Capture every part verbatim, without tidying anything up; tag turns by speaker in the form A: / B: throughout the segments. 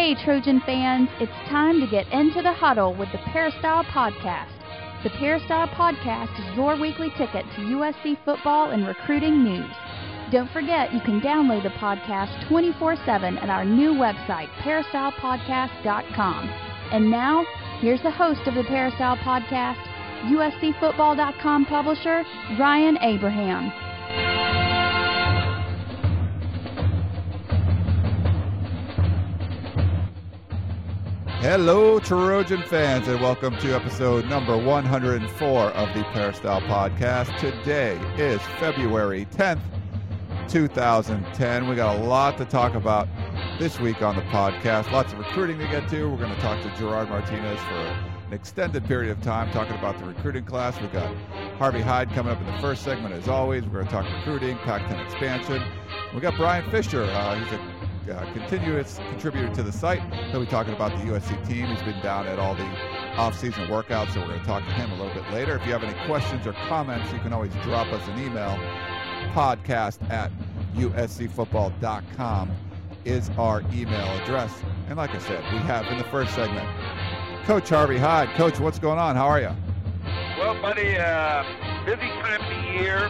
A: Hey, Trojan fans, it's time to get into the huddle with the Peristyle Podcast. The Peristyle Podcast is your weekly ticket to U S C football and recruiting news. Don't forget you can download the podcast twenty-four seven at our new website, peristyle podcast dot com. And now, here's the host of the Peristyle Podcast, U S C football dot com publisher, Ryan Abraham.
B: Hello, Trojan fans, and welcome to episode number one hundred four of the Peristyle Podcast. Today is February tenth, two thousand ten. We got a lot to talk about this week on the podcast. Lots of recruiting to get to. We're going to talk to Gerard Martinez for an extended period of time talking about the recruiting class. We've got Harvey Hyde coming up in the first segment as always. We're going to talk recruiting, Pac ten expansion. We got Brian Fisher. Uh, he's a Uh, continuous contributor to the site. He'll be talking about the U S C team. He's been down at all the off-season workouts, so we're going to talk to him a little bit later. If you have any questions or comments, you can always drop us an email. Podcast at U S C football dot com is our email address. And like I said, we have in the first segment, Coach Harvey Hyde. Coach, what's going on? How are you?
C: Well, buddy, uh, busy time of the year.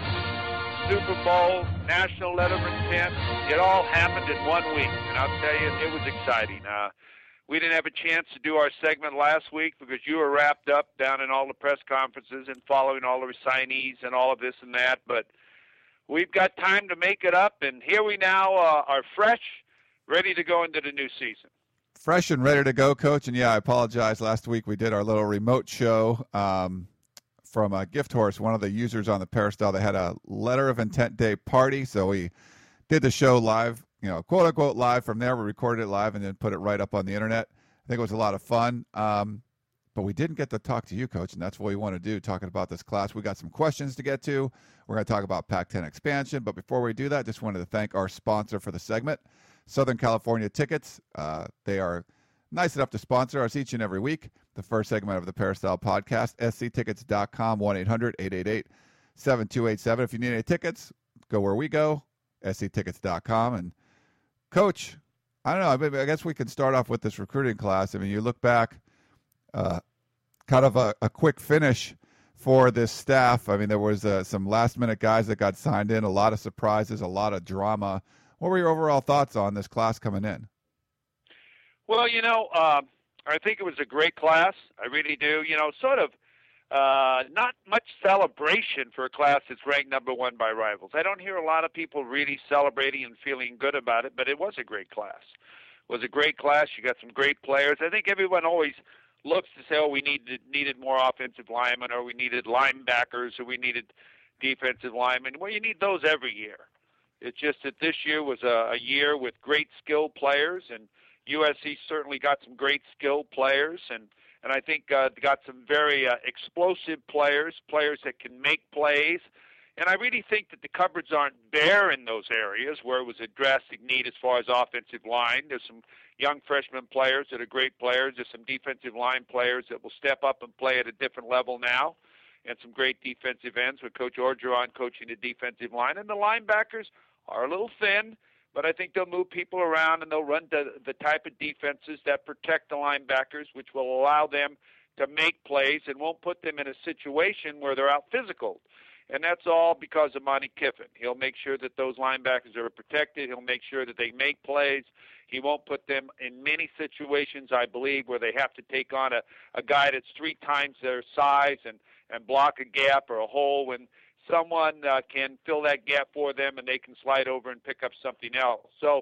C: Super Bowl, National Letter of Intent, it all happened in one week, and I'll tell you, it was exciting. Uh, we didn't have a chance to do our segment last week because you were wrapped up down in all the press conferences and following all the signees and all of this and that, but we've got time to make it up, and here we now uh, are fresh, ready to go into the new season.
B: Fresh and ready to go, Coach, and yeah, I apologize. Last week we did our little remote show. Um, from a Gift Horse, one of the users on the Peristyle. They had a Letter of Intent Day party, so we did the show live, you know, quote unquote live from there. We recorded it live and then put it right up on the internet. I think it was a lot of fun, um, but we didn't get to talk to you, Coach, and that's what we want to do, talking about this class. We got some questions to get to. We're going to talk about Pac ten expansion, but before we do that, just wanted to thank our sponsor for the segment, Southern California Tickets. Uh, they are nice enough to sponsor us each and every week. The first segment of the Peristyle Podcast, S C tickets dot com, one eight hundred eight eight eight seven two eight seven. If you need any tickets, go where we go, S C tickets dot com. And, Coach, I don't know, I, mean, I guess we can start off with this recruiting class. I mean, you look back, uh, kind of a, a quick finish for this staff. I mean, there was uh, some last-minute guys that got signed in, a lot of surprises, a lot of drama. What were your overall thoughts on this class coming in?
C: Well, you know, uh, I think it was a great class. I really do. You know, sort of uh, not much celebration for a class that's ranked number one by rivals. I don't hear a lot of people really celebrating and feeling good about it, but it was a great class. It was a great class. You got some great players. I think everyone always looks to say, oh, we needed, needed more offensive linemen, or we needed linebackers, or we needed defensive linemen. Well, you need those every year. It's just that this year was a, a year with great skilled players, and U S C certainly got some great skilled players, and, and I think uh, got some very uh, explosive players, players that can make plays. And I really think that the cupboards aren't bare in those areas where it was a drastic need as far as offensive line. There's some young freshman players that are great players. There's some defensive line players that will step up and play at a different level now, and some great defensive ends with Coach Orgeron coaching the defensive line. And the linebackers are a little thin, but I think they'll move people around, and they'll run the, the type of defenses that protect the linebackers, which will allow them to make plays and won't put them in a situation where they're out physical. And that's all because of Monty Kiffin. He'll make sure that those linebackers are protected. He'll make sure that they make plays. He won't put them in many situations, I believe, where they have to take on a, a guy that's three times their size and, and block a gap or a hole when someone uh, can fill that gap for them and they can slide over and pick up something else. So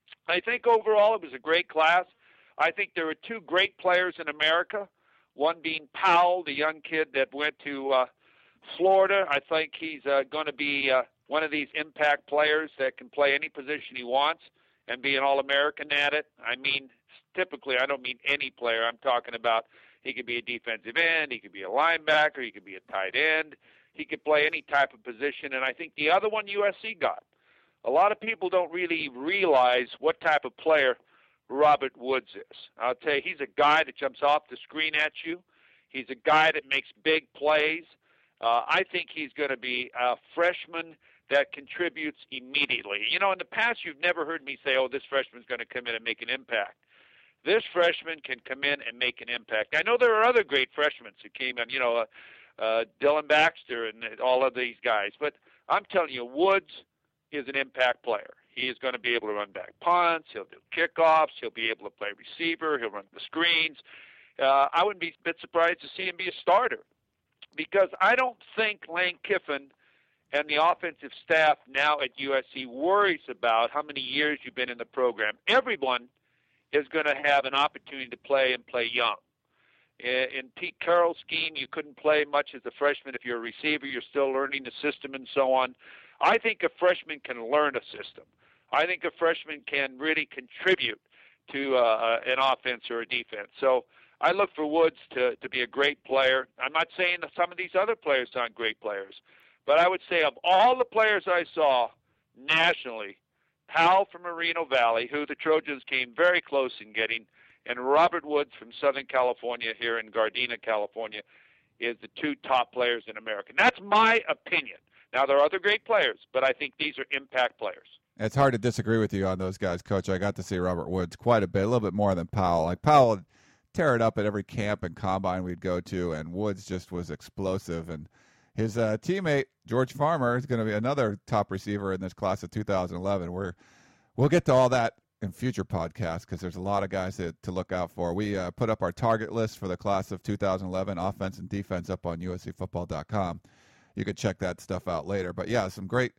C: I think overall it was a great class. I think there were two great players in America, one being Powell, the young kid that went to uh, Florida. I think he's uh, going to be uh, one of these impact players that can play any position he wants and be an All-American at it. I mean, typically, I don't mean any player. I'm talking about he could be a defensive end, he could be a linebacker, he could be a tight end. He could play any type of position, and I think the other one U S C got. A lot of people don't really realize what type of player Robert Woods is. I'll tell you, he's a guy that jumps off the screen at you. He's a guy that makes big plays. Uh, I think he's going to be a freshman that contributes immediately. You know, in the past, you've never heard me say, oh, this freshman's going to come in and make an impact. this freshman can come in and make an impact. I know there are other great freshmen who came in, you know, uh, uh, Dylan Baxter and all of these guys. But I'm telling you, Woods is an impact player. He is going to be able to run back punts. He'll do kickoffs. He'll be able to play receiver. He'll run the screens. Uh, I wouldn't be a bit surprised to see him be a starter, because I don't think Lane Kiffin and the offensive staff now at U S C worries about how many years you've been in the program. Everyone is going to have an opportunity to play and play young. In Pete Carroll's scheme, you couldn't play much as a freshman. If you're a receiver, you're still learning the system and so on. I think a freshman can learn a system. I think a freshman can really contribute to uh, an offense or a defense. So I look for Woods to, to be a great player. I'm not saying that some of these other players aren't great players, but I would say of all the players I saw nationally, Powell from Moreno Valley, who the Trojans came very close in getting, and Robert Woods from Southern California here in Gardena, California, is the two top players in America. And that's my opinion. Now, there are other great players, but I think these are impact players.
B: It's hard to disagree with you on those guys, Coach. I got to see Robert Woods quite a bit, a little bit more than Powell. Like, Powell would tear it up at every camp and combine we'd go to, and Woods just was explosive. And his uh, teammate, George Farmer, is going to be another top receiver in this class of two thousand eleven. We're, we'll get to all that in future podcasts because there's a lot of guys to, to look out for. We uh, put up our target list for the class of two thousand eleven, offense and defense, up on U S C football dot com. You could check that stuff out later. But, yeah, some great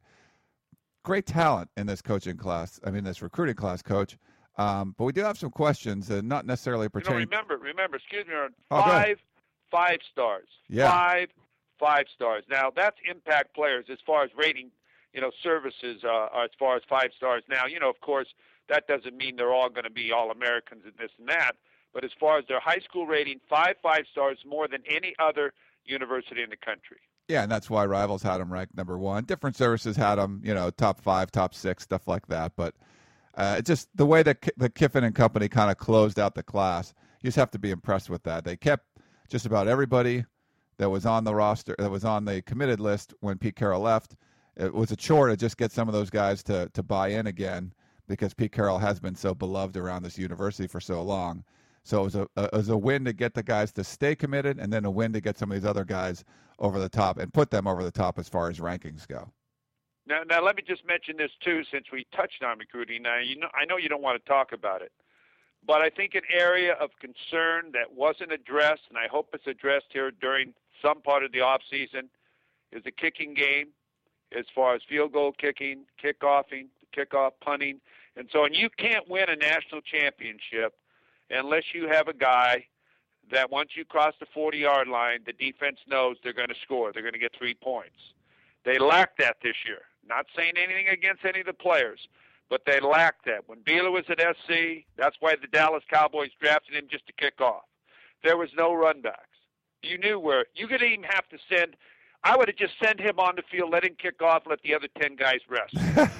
B: great talent in this coaching class, I mean this recruiting class, Coach. Um, but we do have some questions, and not necessarily pertaining.
C: You know, remember, remember, excuse me,
B: oh,
C: five, five stars.
B: Yeah.
C: Five, five stars. Now, that's impact players as far as rating, you know, services uh, as far as five stars. Now, you know, of course, that doesn't mean they're all going to be All-Americans and this and that. But as far as their high school rating, five, five stars more than any other university in the country.
B: Yeah, and that's why Rivals had them ranked number one. Different services had them, you know, top five, top six, stuff like that. But uh, it's just the way that K- the Kiffin and company kind of closed out the class, you just have to be impressed with that. They kept just about everybody that was on the roster, that was on the committed list when Pete Carroll left. It was a chore to just get some of those guys to, to buy in again because Pete Carroll has been so beloved around this university for so long. So it was a, a it was a win to get the guys to stay committed, and then a win to get some of these other guys over the top and put them over the top as far as rankings go.
C: Now, now let me just mention this too, since we touched on recruiting. Now, you know, I know you don't want to talk about it, but I think an area of concern that wasn't addressed, and I hope it's addressed here during some part of the off season, is the kicking game, as far as field goal kicking, kickoffing, kickoff punting, and so on. You can't win a national championship unless you have a guy that once you cross the forty-yard line, the defense knows they're going to score. They're going to get three points. They lacked that this year. Not saying anything against any of the players, but they lacked that. When Beeler was at S C, that's why the Dallas Cowboys drafted him just to kick off. There was no run backs. You knew where. You could even have to send – I would have just sent him on the field, let him kick off, let the other ten guys rest.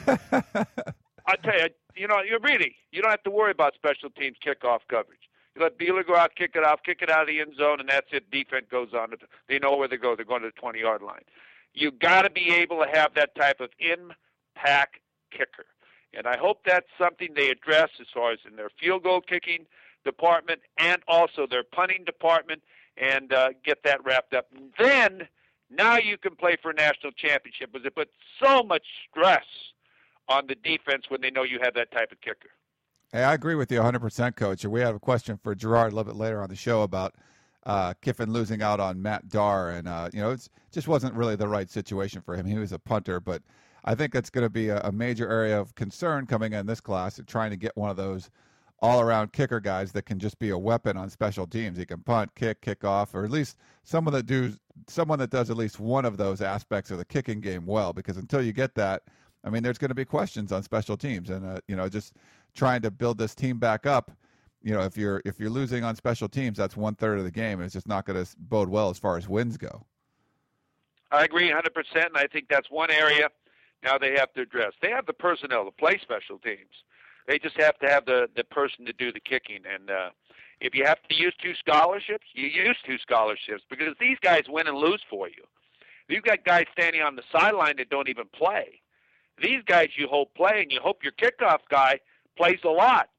C: I tell you, you know, you really, you don't have to worry about special teams kickoff coverage. You let Beeler go out, kick it off, kick it out of the end zone, and that's it. Defense goes on. They know where they go. They're going to the twenty-yard line. You got to be able to have that type of impact kicker. And I hope that's something they address as far as in their field goal kicking department and also their punting department and uh, get that wrapped up. And then now you can play for a national championship because it puts so much stress on the defense when they know you have that type of kicker.
B: Hey, I agree with you one hundred percent, Coach. We have a question for Gerard a little bit later on the show about uh, Kiffin losing out on Matt Darr. And, uh, you know, it just wasn't really the right situation for him. He was a punter, but I think it's going to be a, a major area of concern coming in this class, trying to get one of those all-around kicker guys that can just be a weapon on special teams. He can punt, kick, kick off, or at least someone that, do, someone that does at least one of those aspects of the kicking game well, because until you get that, I mean, there's going to be questions on special teams, and uh, you know, just trying to build this team back up. You know, if you're if you're losing on special teams, that's one third of the game, and it's just not going to bode well as far as wins go.
C: I agree one hundred percent, and I think that's one area now they have to address. They have the personnel to play special teams. They just have to have the the person to do the kicking. And uh, if you have to use two scholarships, you use two scholarships because these guys win and lose for you. You've got guys standing on the sideline that don't even play. These guys you hope play, and you hope your kickoff guy plays a lot.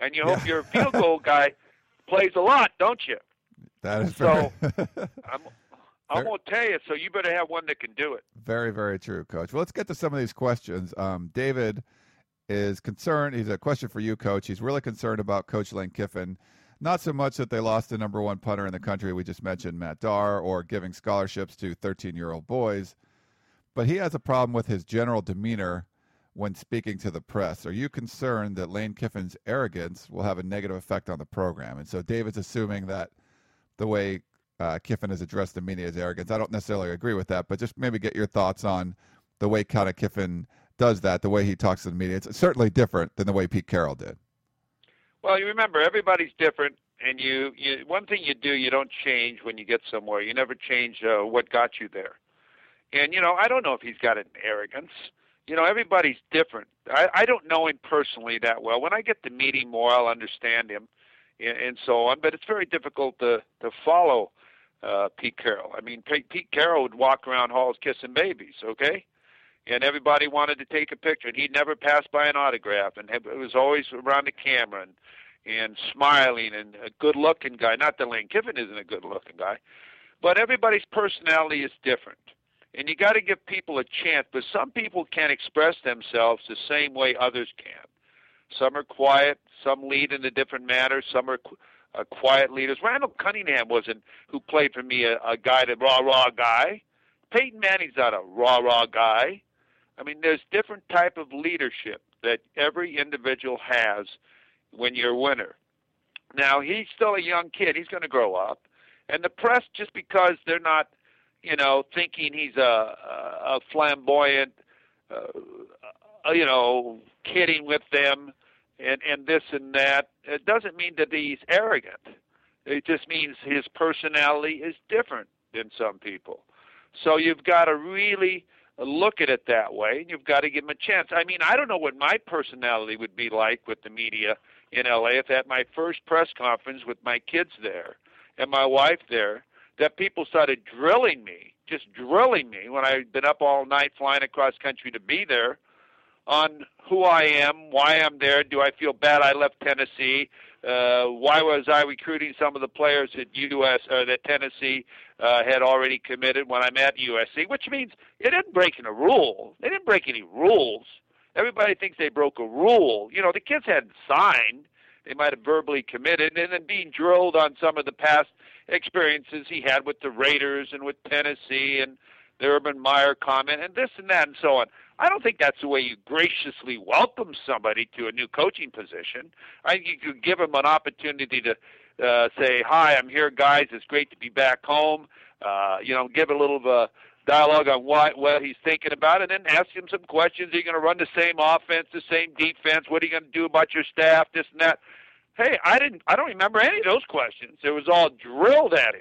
C: and you
B: Yeah.
C: hope your field goal guy plays a lot, don't you?
B: That is
C: So
B: very,
C: I'm, I'm going to tell you, so you better have one that can do it.
B: very, very true, Coach. Well, let's get to some of these questions. Um, David is concerned. He's a question for you, Coach. He's really concerned about Coach Lane Kiffin. Not so much that they lost the number one punter in the country, we just mentioned Matt Darr, or giving scholarships to thirteen-year-old boys, but he has a problem with his general demeanor when speaking to the press. Are you concerned that Lane Kiffin's arrogance will have a negative effect on the program? And so David's assuming that the way uh, Kiffin has addressed the media is arrogance. I don't necessarily agree with that, but just maybe get your thoughts on the way kind of Kiffin does that, the way he talks to the media. It's certainly different than the way Pete Carroll did.
C: Well, you remember, everybody's different, and you, you one thing you do, you don't change when you get somewhere. You never change uh, what got you there. And, you know, I don't know if he's got an arrogance. You know, everybody's different. I, I don't know him personally that well. When I get to meet him more, I'll understand him and, and so on. But it's very difficult to, to follow uh, Pete Carroll. I mean, Pete, Pete Carroll would walk around halls kissing babies, okay? And everybody wanted to take a picture. And he'd never pass by an autograph. And it was always around the camera and, and smiling and a good-looking guy. Not that Lane Kiffin isn't a good-looking guy. But everybody's personality is different. And you got to give people a chance, but some people can't express themselves the same way others can. Some are quiet, some lead in a different manner, some are qu- uh, quiet leaders. Randall Cunningham wasn't, who played for me, a, a guy, that rah-rah guy. Peyton Manning's not a rah-rah guy. I mean, there's different type of leadership that every individual has when you're a winner. Now, he's still a young kid. He's going to grow up. And the press, just because they're not, you know, thinking he's a, a flamboyant, uh, you know, kidding with them and, and this and that, it doesn't mean that he's arrogant. It just means his personality is different than some people. So you've got to really look at it that way, and you've got to give him a chance. I mean, I don't know what my personality would be like with the media in L A if at my first press conference with my kids there and my wife there, that people started drilling me, just drilling me when I'd been up all night flying across country to be there on who I am, why I'm there, do I feel bad I left Tennessee, uh, why was I recruiting some of the players that U S or that Tennessee uh, had already committed when I'm at U S C, which means it didn't break any rule. They didn't break any rules. Everybody thinks they broke a rule. You know, the kids hadn't signed. They might have verbally committed, and then being drilled on some of the past experiences he had with the Raiders and with Tennessee and the Urban Meyer comment and this and that and so on. I don't think that's the way you graciously welcome somebody to a new coaching position. I think you could give them an opportunity to uh, say, hi, I'm here, guys. It's great to be back home. Uh, you know, give a little of a dialogue on what, what he's thinking about, and then ask him some questions. Are you going to run the same offense, the same defense? What are you going to do about your staff, this and that? Hey, I didn't. I don't remember any of those questions. It was all drilled at him.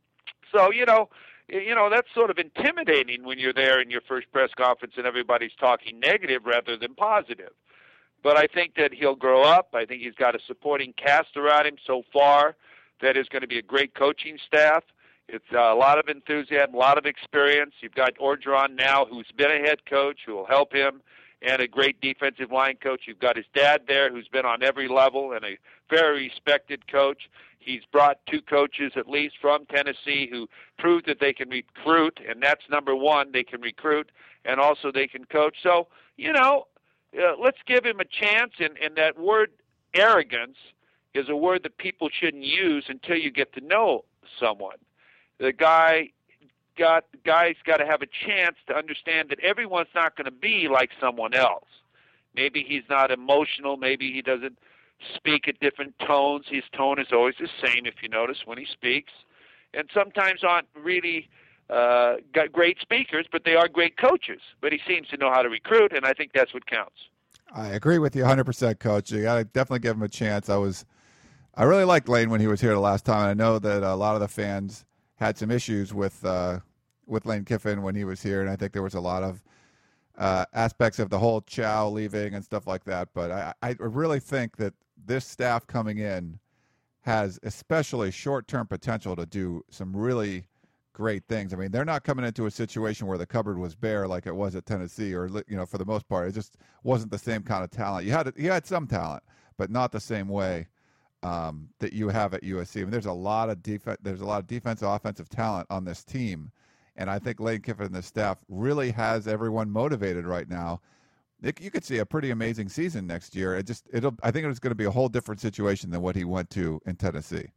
C: So, you know, you know that's sort of intimidating when you're there in your first press conference and everybody's talking negative rather than positive. But I think that he'll grow up. I think he's got a supporting cast around him so far that is going to be a great coaching staff. It's uh, a lot of enthusiasm, a lot of experience. You've got Orgeron now, who's been a head coach, who will help him, and a great defensive line coach. You've got his dad there, who's been on every level and a very respected coach. He's brought two coaches, at least, from Tennessee who proved that they can recruit, and that's number one. They can recruit, and also they can coach. So, you know, uh, let's give him a chance, and, and that word arrogance is a word that people shouldn't use until you get to know someone. The guy got guy's got to have a chance to understand that everyone's not going to be like someone else. Maybe he's not emotional. Maybe he doesn't speak at different tones. His tone is always the same, if you notice, when he speaks. And sometimes aren't really uh, got great speakers, but they are great coaches. But he seems to know how to recruit, and I think that's what counts.
B: I agree with you one hundred percent, Coach. You got to definitely give him a chance. I was, I really liked Lane when he was here the last time. And I know that a lot of the fans had some issues with uh, with Lane Kiffin when he was here, and I think there was a lot of uh, aspects of the whole Chow leaving and stuff like that. But I, I really think that this staff coming in has especially short-term potential to do some really great things. I mean, they're not coming into a situation where the cupboard was bare like it was at Tennessee, or, you know, for the most part, it just wasn't the same kind of talent. You had you had some talent, but not the same way um, that you have at U S C. I mean, there's a lot of def- there's a lot of defensive, offensive talent on this team, and I think Lane Kiffin and the staff really has everyone motivated right now. It, you could see a pretty amazing season next year. It just it'll I think it's going to be a whole different situation than what he went to in Tennessee.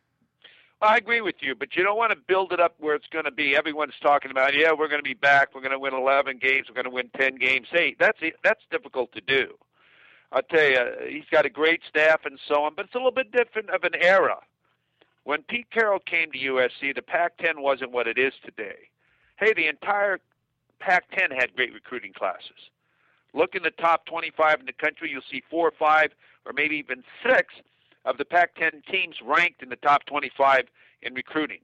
C: I agree with you, but you don't want to build it up where it's going to be. Everyone's talking about, yeah, we're going to be back. We're going to win eleven games. We're going to win ten games. Hey, that's that's difficult to do. I'll tell you, he's got a great staff and so on, but it's a little bit different of an era. When Pete Carroll came to U S C, the Pac ten wasn't what it is today. Hey, the entire Pac ten had great recruiting classes. Look in the top twenty-five in the country, you'll see four or five or maybe even six of the Pac ten teams ranked in the top twenty-five in recruiting.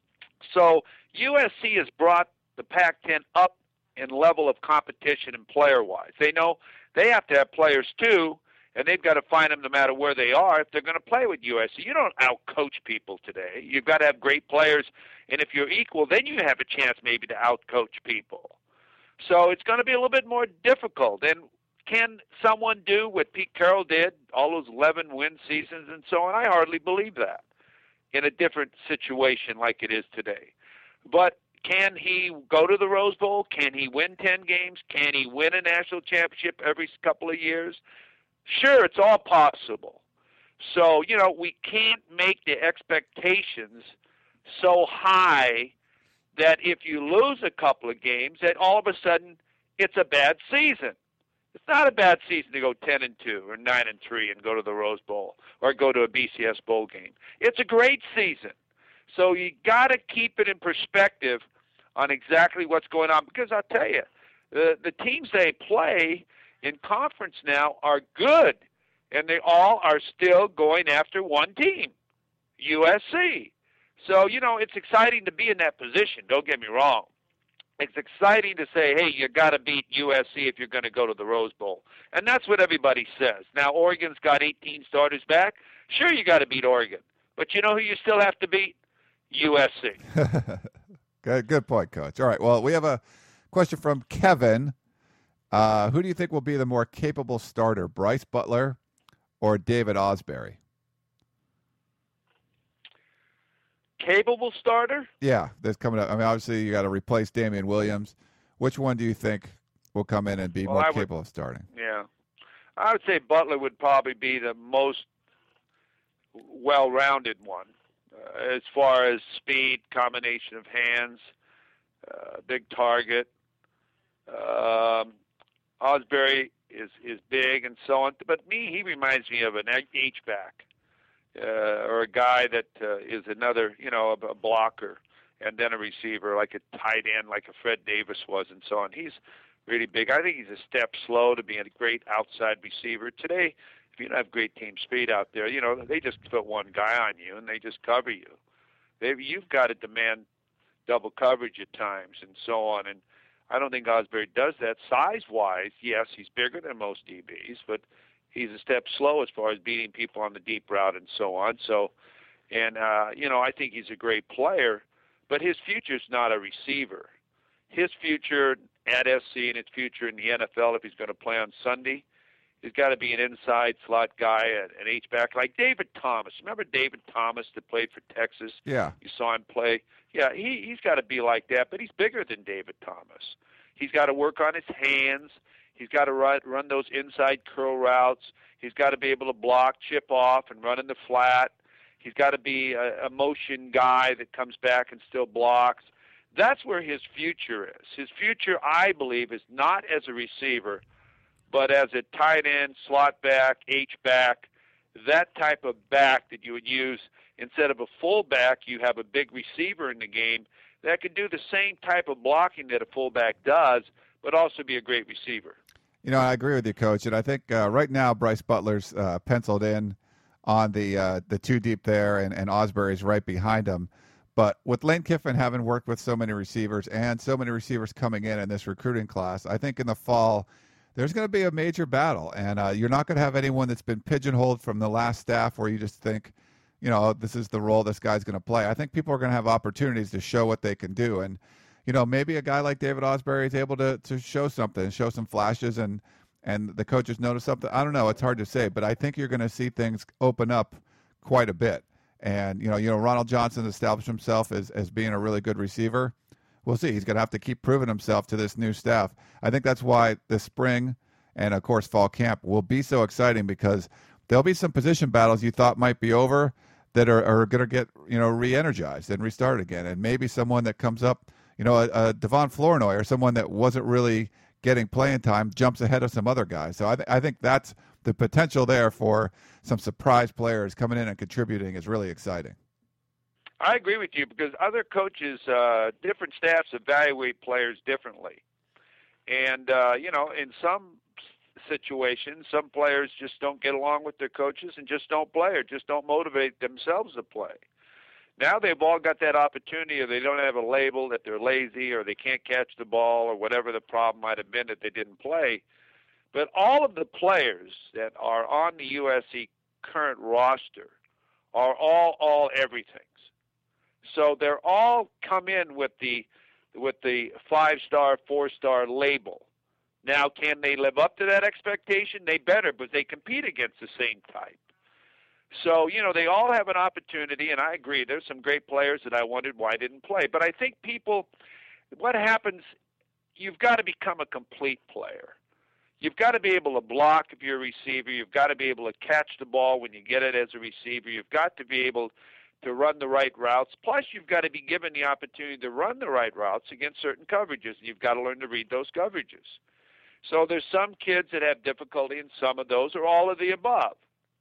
C: So U S C has brought the Pac ten up in level of competition and player-wise. They know they have to have players too, and they've got to find them no matter where they are if they're going to play with U S C. You don't out-coach people today. You've got to have great players, and if you're equal, then you have a chance maybe to out-coach people. So it's going to be a little bit more difficult. And can someone do what Pete Carroll did, all those eleven win seasons and so on? I hardly believe that in a different situation like it is today. But can he go to the Rose Bowl? Can he win ten games? Can he win a national championship every couple of years? Sure, it's all possible. So, you know, we can't make the expectations so high that if you lose a couple of games, that all of a sudden it's a bad season. It's not a bad season to go ten and two or nine and three and go to the Rose Bowl or go to a B C S bowl game. It's a great season. So you got to keep it in perspective on exactly what's going on, because I'll tell you, the the teams they play in conference now are good, and they all are still going after one team, U S C. So, you know, it's exciting to be in that position. Don't get me wrong. It's exciting to say, hey, you got to beat U S C if you're going to go to the Rose Bowl. And that's what everybody says. Now, Oregon's got eighteen starters back. Sure, you got to beat Oregon. But you know who you still have to beat? U S C.
B: Good, good point, Coach. All right, well, we have a question from Kevin. Uh, who do you think will be the more capable starter, Bryce Butler or David Ausberry?
C: Capable starter?
B: Yeah, that's coming up. I mean, obviously, you got to replace Damian Williams. Which one do you think will come in and be
C: well,
B: more
C: would,
B: capable of starting?
C: Yeah. I would say Butler would probably be the most well-rounded one uh, as far as speed, combination of hands, uh, big target. Um, Ausberry is, is big and so on. But me, he reminds me of an H-back. Uh, or a guy that uh, is another, you know, a, a blocker and then a receiver, like a tight end, like a Fred Davis was, and so on. He's really big. I think he's a step slow to being a great outside receiver. Today, if you don't have great team speed out there, you know, they just put one guy on you and they just cover you. They've, you've got to demand double coverage at times and so on. And I don't think Ausberry does that. Size-wise, yes, he's bigger than most D Bs, but he's a step slow as far as beating people on the deep route and so on. So, and, uh, you know, I think he's a great player, but his future's not a receiver. His future at S C and his future in the N F L, if he's going to play on Sunday, he's got to be an inside slot guy, an H-back, like David Thomas. Remember David Thomas that played for Texas?
B: Yeah.
C: You saw him play. Yeah, he, he's got to be like that, but he's bigger than David Thomas. He's got to work on his hands. He's got to run, run those inside curl routes. He's got to be able to block, chip off, and run in the flat. He's got to be a, a motion guy that comes back and still blocks. That's where his future is. His future, I believe, is not as a receiver, but as a tight end, slot back, H-back, that type of back that you would use. Instead of a fullback, you have a big receiver in the game that can do the same type of blocking that a fullback does, but also be a great receiver.
B: You know, I agree with you, Coach, and I think uh, right now Bryce Butler's uh, penciled in on the uh, the two deep there, and, and Ausberry's right behind him. But with Lane Kiffin having worked with so many receivers and so many receivers coming in in this recruiting class, I think in the fall there's going to be a major battle, and uh, you're not going to have anyone that's been pigeonholed from the last staff where you just think, you know, this is the role this guy's going to play. I think people are going to have opportunities to show what they can do, and you know, maybe a guy like David Ausberry is able to to show something, show some flashes, and and the coaches notice something. I don't know. It's hard to say, but I think you're going to see things open up quite a bit. And, you know, you know, Ronald Johnson established himself as, as being a really good receiver. We'll see. He's going to have to keep proving himself to this new staff. I think that's why this spring and, of course, fall camp will be so exciting, because there'll be some position battles you thought might be over that are, are going to get, you know, re-energized and restarted again. And maybe someone that comes up, you know, a, a Devon Flournoy or someone that wasn't really getting playing time jumps ahead of some other guys. So I, th- I think that's the potential there for some surprise players coming in and contributing is really exciting.
C: I agree with you, because other coaches, uh, different staffs evaluate players differently. And, uh, you know, in some situations, some players just don't get along with their coaches and just don't play or just don't motivate themselves to play. Now they've all got that opportunity, or they don't have a label that they're lazy or they can't catch the ball or whatever the problem might have been that they didn't play. But all of the players that are on the U S C current roster are all all everythings. So they're all come in with the with the five-star, four-star label. Now, can they live up to that expectation? They better, but they compete against the same type. So, you know, they all have an opportunity, and I agree. There's some great players that I wondered why didn't play. But I think people, what happens, you've got to become a complete player. You've got to be able to block if you're a receiver. You've got to be able to catch the ball when you get it as a receiver. You've got to be able to run the right routes. Plus, you've got to be given the opportunity to run the right routes against certain coverages, and you've got to learn to read those coverages. So there's some kids that have difficulty in some of those, or all of the above.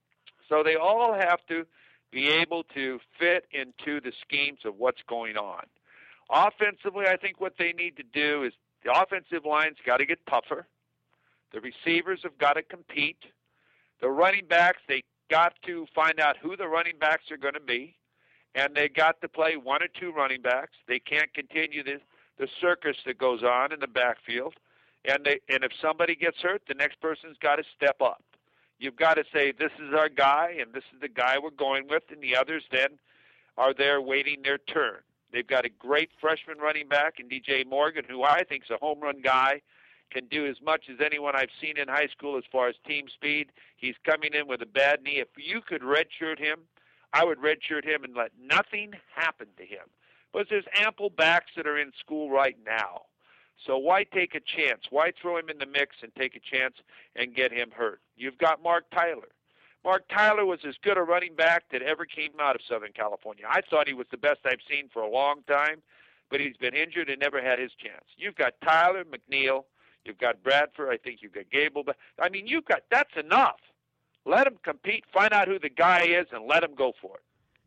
C: So they all have to be able to fit into the schemes of what's going on. Offensively, I think what they need to do is the offensive line's got to get tougher. The receivers have got to compete. The running backs, they got to find out who the running backs are going to be, and they got to play one or two running backs. They can't continue the, the circus that goes on in the backfield. And they, and if somebody gets hurt, the next person's got to step up. You've got to say, this is our guy, and this is the guy we're going with, and the others then are there waiting their turn. They've got a great freshman running back in D J Morgan, who I think is a home run guy, can do as much as anyone I've seen in high school as far as team speed. He's coming in with a bad knee. If you could redshirt him, I would redshirt him and let nothing happen to him. But there's ample backs that are in school right now. So why take a chance? Why throw him in the mix and take a chance and get him hurt? You've got Mark Tyler. Mark Tyler was as good a running back that ever came out of Southern California. I thought he was the best I've seen for a long time, but he's been injured and never had his chance. You've got Tyler, McNeil. You've got Bradford. I think you've got Gable. I mean, you've got, that's enough. Let him compete, find out who the guy is, and let him go for it.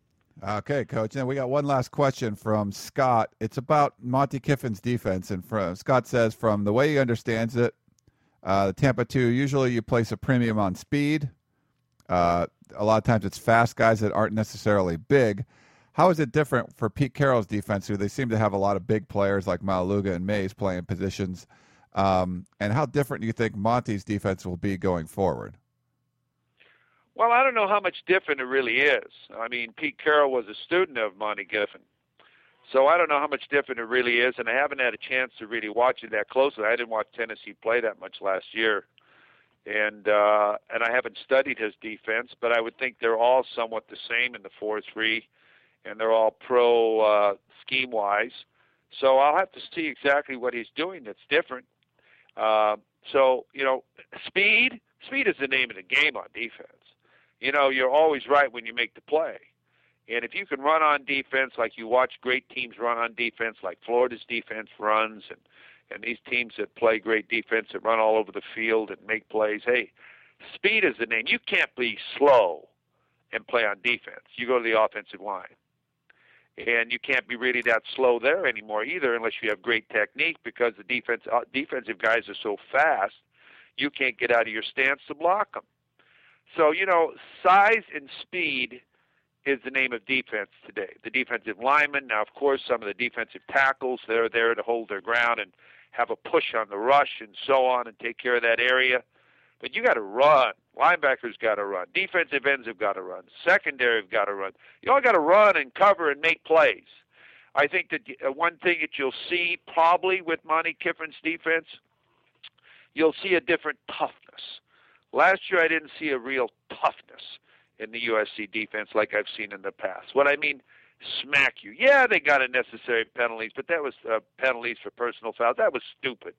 B: Okay, Coach. Now we got one last question from Scott. It's about Monty Kiffin's defense. And from, Scott says, from the way he understands it, uh, the Tampa two, usually you place a premium on speed. Uh, a lot of times it's fast guys that aren't necessarily big. How is it different for Pete Carroll's defense, who they seem to have a lot of big players like Malaluga and Mays playing positions? Um, and how different do you think Monty's defense will be going forward?
C: Well, I don't know how much different it really is. I mean, Pete Carroll was a student of Monty Kiffin. So I don't know how much different it really is, and I haven't had a chance to really watch it that closely. I didn't watch Tennessee play that much last year. And uh, and I haven't studied his defense, but I would think they're all somewhat the same in the four three, and they're all pro uh, scheme-wise. So I'll have to see exactly what he's doing that's different. Uh, so, you know, speed, speed is the name of the game on defense. You know, you're always right when you make the play. And if you can run on defense like you watch great teams run on defense, like Florida's defense runs, and, and these teams that play great defense that run all over the field and make plays, hey, speed is the name. You can't be slow and play on defense. You go to the offensive line. And you can't be really that slow there anymore either unless you have great technique, because the defense, uh, defensive guys are so fast, you can't get out of your stance to block them. So, you know, size and speed is the name of defense today. The defensive linemen, now, of course, some of the defensive tackles, they're there to hold their ground and have a push on the rush and so on and take care of that area. But you got to run. Linebackers got to run. Defensive ends have got to run. Secondary have got to run. You all got to run and cover and make plays. I think that one thing that you'll see probably with Monty Kiffin's defense, you'll see a different toughness. Last year, I didn't see a real toughness in the U S C defense like I've seen in the past. What I mean, smack you. Yeah, they got unnecessary penalties, but that was uh, penalties for personal fouls. That was stupid.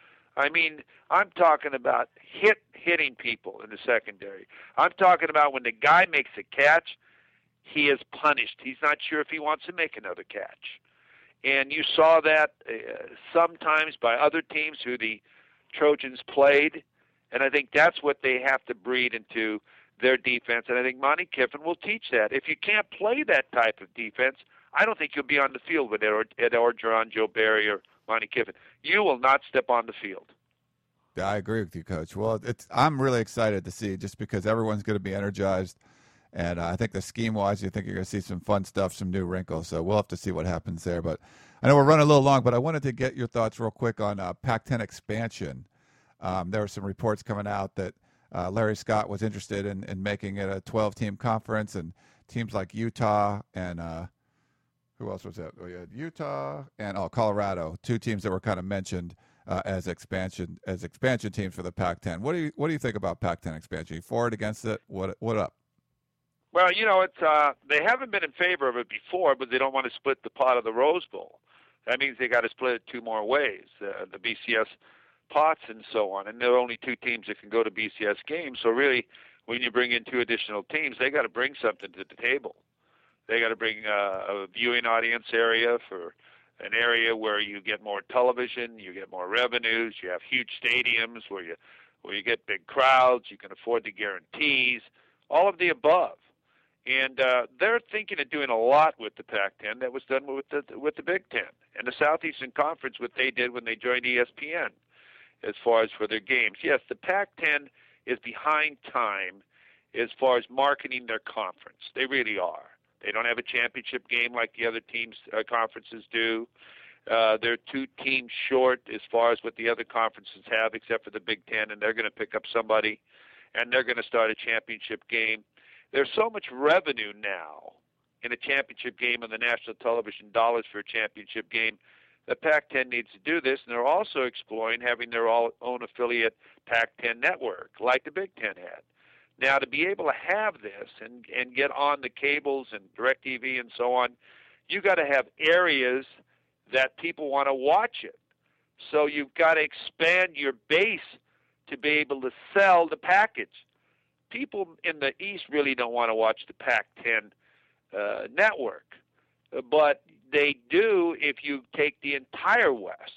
C: I mean, I'm talking about hit hitting people in the secondary. I'm talking about when the guy makes a catch, he is punished. He's not sure if he wants to make another catch. And you saw that uh, sometimes by other teams who the Trojans played, and I think that's what they have to breed into their defense, and I think Monty Kiffin will teach that. If you can't play that type of defense, I don't think you'll be on the field with Ed, Ed Orgeron, Joe Barry, or Monty Kiffin. You will not step on the field.
B: Yeah, I agree with you, Coach. Well, it's I'm really excited to see, just because everyone's going to be energized, and uh, I think the scheme-wise, you think you're going to see some fun stuff, some new wrinkles. So we'll have to see what happens there. But I know we're running a little long, but I wanted to get your thoughts real quick on uh, Pac ten expansion. Um, there were some reports coming out that uh, Larry Scott was interested in, in making it a twelve-team conference, and teams like Utah and uh, who else was that? Oh, you had Utah and oh, Colorado, two teams that were kind of mentioned uh, as expansion as expansion teams for the Pac ten. What do you what do you think about Pac ten expansion? You for it, against it? What what up?
C: Well, you know, it's uh, they haven't been in favor of it before, but they don't want to split the pot of the Rose Bowl. That means they got to split it two more ways, uh, the B C S pots and so on. And there are only two teams that can go to B C S games. So really, when you bring in two additional teams, they got to bring something to the table. They got to bring uh, a viewing audience area for an area where you get more television, you get more revenues, you have huge stadiums where you where you get big crowds, you can afford the guarantees, all of the above. And uh, they're thinking of doing a lot with the Pac ten that was done with the with the Big Ten and the Southeastern Conference. What they did when they joined E S P N, as far as for their games. Yes, the Pac ten is behind time as far as marketing their conference. They really are. They don't have a championship game like the other teams uh, conferences do. Uh, they're two teams short as far as what the other conferences have, except for the Big Ten, and they're going to pick up somebody, and they're going to start a championship game. There's so much revenue now in a championship game on the national television dollars for a championship game. The Pac ten needs to do this, and they're also exploring having their own affiliate Pac ten network, like the Big Ten had. Now, to be able to have this and, and get on the cables and DirecTV and so on, you got to have areas that people want to watch it. So you've got to expand your base to be able to sell the package. People in the East really don't want to watch the Pac ten uh, network, but they do if you take the entire West.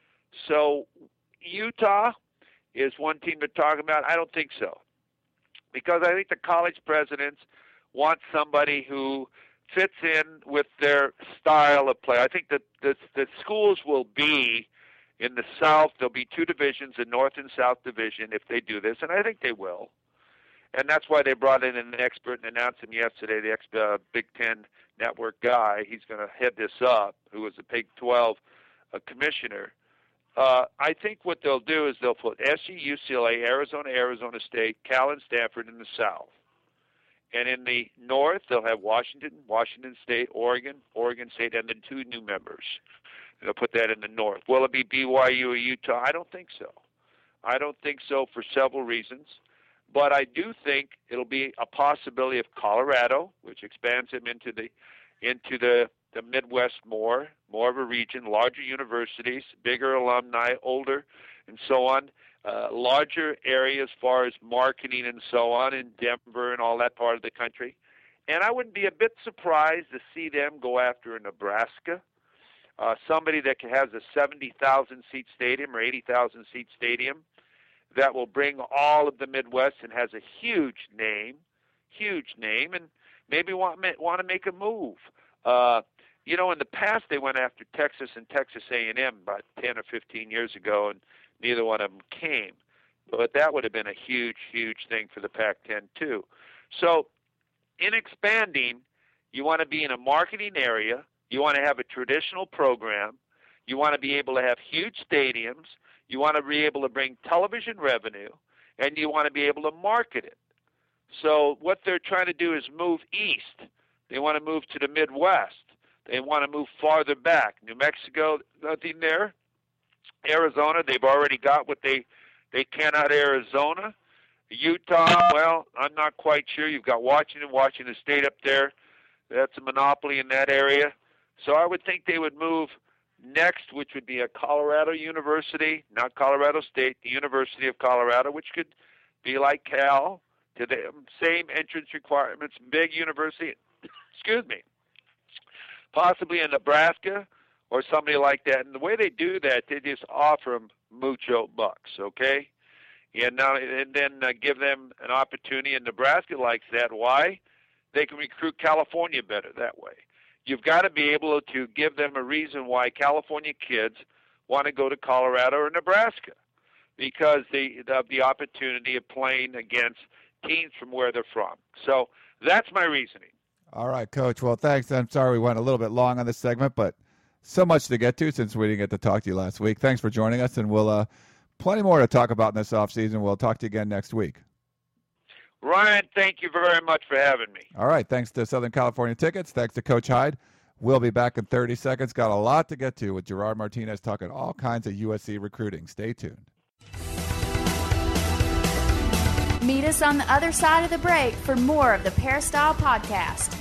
C: So Utah is one team they're talking about. I don't think so, because I think the college presidents want somebody who fits in with their style of play. I think that the, the schools will be in the South. There'll be two divisions, a North and South division, if they do this, and I think they will. And that's why they brought in an expert and announced him yesterday, the ex, uh, Big Ten Network guy. He's going to head this up, who was a Big twelve uh, commissioner. Uh, I think what they'll do is they'll put S U, U C L A, Arizona, Arizona State, Cal, and Stanford in the South. And in the North, they'll have Washington, Washington State, Oregon, Oregon State, and then two new members. They'll put that in the North. Will it be B Y U or Utah? I don't think so. I don't think so for several reasons. But I do think it'll be a possibility of Colorado, which expands them into the into the, the Midwest more, more of a region, larger universities, bigger alumni, older, and so on, uh, larger area as far as marketing and so on in Denver and all that part of the country. And I wouldn't be a bit surprised to see them go after a Nebraska, uh, somebody that has a seventy thousand seat stadium or eighty thousand seat stadium, that will bring all of the Midwest and has a huge name, huge name, and maybe want want to make a move. Uh, you know, in the past they went after Texas and Texas A and M about ten or fifteen years ago, and neither one of them came. But that would have been a huge, huge thing for the Pac ten too. So in expanding, you want to be in a marketing area. You want to have a traditional program. You want to be able to have huge stadiums. You want to be able to bring television revenue, and you want to be able to market it. So what they're trying to do is move east. They want to move to the Midwest. They want to move farther back. New Mexico, nothing there. Arizona, they've already got what they They can out Arizona. Utah, well, I'm not quite sure. You've got Washington, Washington State up there. That's a monopoly in that area. So I would think they would move next, which would be a Colorado University, not Colorado State, the University of Colorado, which could be like Cal, to the same entrance requirements, big university, excuse me, possibly in Nebraska or somebody like that. And the way they do that, they just offer them mucho bucks, okay? And, now, and then uh, give them an opportunity, and Nebraska likes that. Why? They can recruit California better that way. You've got to be able to give them a reason why California kids want to go to Colorado or Nebraska, because they of the opportunity of playing against teams from where they're from. So that's my reasoning.
B: All right, Coach. Well, thanks. I'm sorry we went a little bit long on this segment, but so much to get to since we didn't get to talk to you last week. Thanks for joining us, and we'll uh, plenty more to talk about in this offseason. We'll talk to you again next week.
C: Ryan, thank you very much for having me.
B: All right. Thanks to Southern California Tickets. Thanks to Coach Hyde. We'll be back in thirty seconds. Got a lot to get to with Gerard Martinez talking all kinds of U S C recruiting. Stay tuned.
A: Meet us on the other side of the break for more of the Peristyle Podcast.